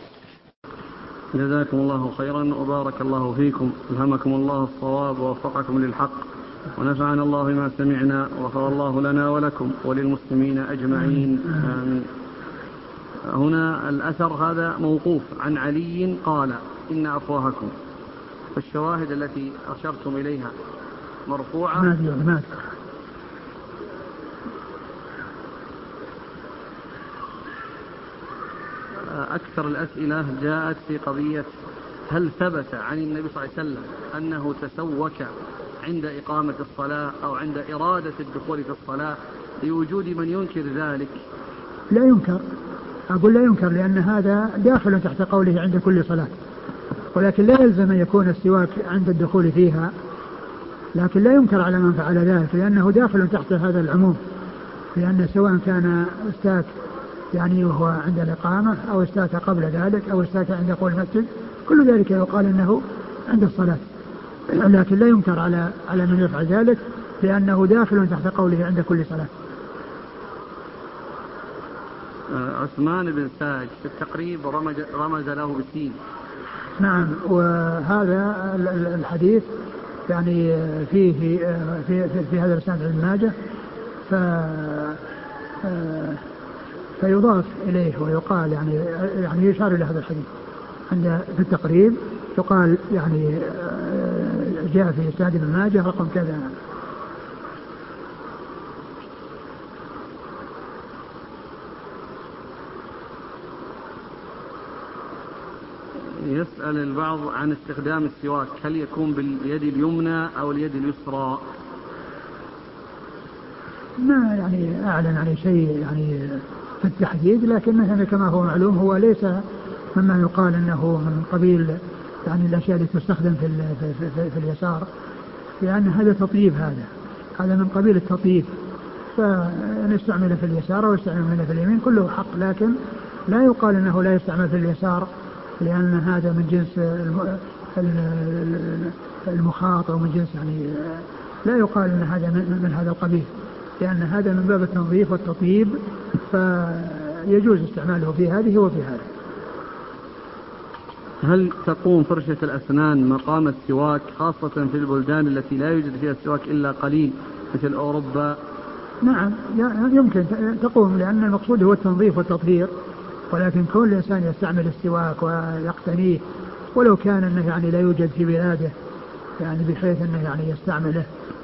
جزاكم الله خيرا وبارك الله فيكم، ألهمكم الله الصواب ووفقكم للحق، ونفعنا الله بما سمعنا، وغفر الله لنا ولكم وللمسلمين أجمعين، آمين. هنا الأثر هذا موقوف عن علي قال إن أفواهكم، فالشواهد التي أشرتم إليها مرفوعة. أكثر الأسئلة جاءت في قضية هل ثبت عن النبي صلى الله عليه وسلم أنه تسوك عند إقامة الصلاة أو عند إرادة الدخول في الصلاة، لوجود من ينكر ذلك؟ لا ينكر، أقول لا ينكر، لأن هذا داخل تحت قوله عند كل صلاة، ولكن لا يلزم أن يكون السواك عند الدخول فيها، لكن لا ينكر على من فعل ذلك، لأنه داخل تحت هذا العموم، لأن سواء كان استاك يعني وهو عند الإقامة أو استاك قبل ذلك أو استاك عند دخول المسجد، كل ذلك يقال أنه عند الصلاة، لكن لا ينكر على من يفعل ذلك، لأنه داخل تحت قوله عند كل صلاة. عثمان بن ساج في التقريب رمز له بالسين. نعم، وهذا الحديث يعني فيه في هذا الإسناد ابن ماجه، فيضاف إليه ويقال يعني يشار إلى هذا الحديث عند في التقريب، يقال يعني جاء في إسناد ابن ماجه رقم كذا. يسأل البعض عن استخدام السواك، هل يكون باليد اليمنى أو اليد اليسرى؟ ما يعني أعلن عن شيء يعني في التحديد، لكنه كما هو معلوم هو ليس مما يقال أنه من قبيل يعني الأشياء التي تستخدم في اليسار، لأن هذا تطييب، هذا من قبيل التطييب، فإن استعمل في اليسار أو استعمل في اليمين كله حق، لكن لا يقال أنه لا يستعمل في اليسار، لأن هذا من جنس المخاط أو من جنس يعني لا يقال أن هذا من هذا القبيل، لأن هذا من باب التنظيف والتطييب، فيجوز استعماله في هذه وفي هذه. هل تقوم فرشة الأسنان مقام السواك، خاصة في البلدان التي لا يوجد فيها السواك إلا قليل مثل أوروبا؟ نعم يمكن تقوم، لأن المقصود هو التنظيف والتطهير، ولكن كل إنسان يستعمل السواك ويقتنيه ولو كان أنه يعني لا يوجد في بلاده، يعني بحيث أنه يعني يستعمله،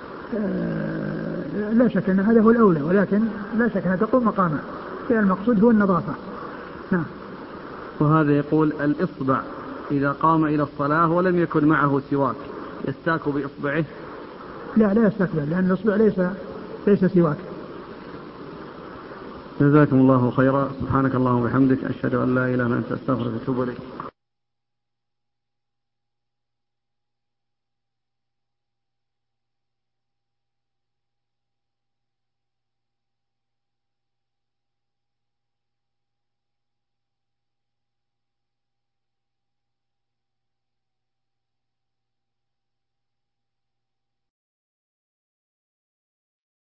لا شك أن هذا هو الأولى، ولكن لا شك أن تقوم مقامه، لأن المقصود هو النظافة. نعم. وهذا يقول الإصبع إذا قام إلى الصلاة ولم يكن معه سواك يستاك بإصبعه؟ لا يستاك، لأن الإصبع ليس سواك. جزاكم الله خيرا، سبحانك اللهم وبحمدك، أشهد أن لا إله إلا أنت، أستغفرك وأتوب إليك.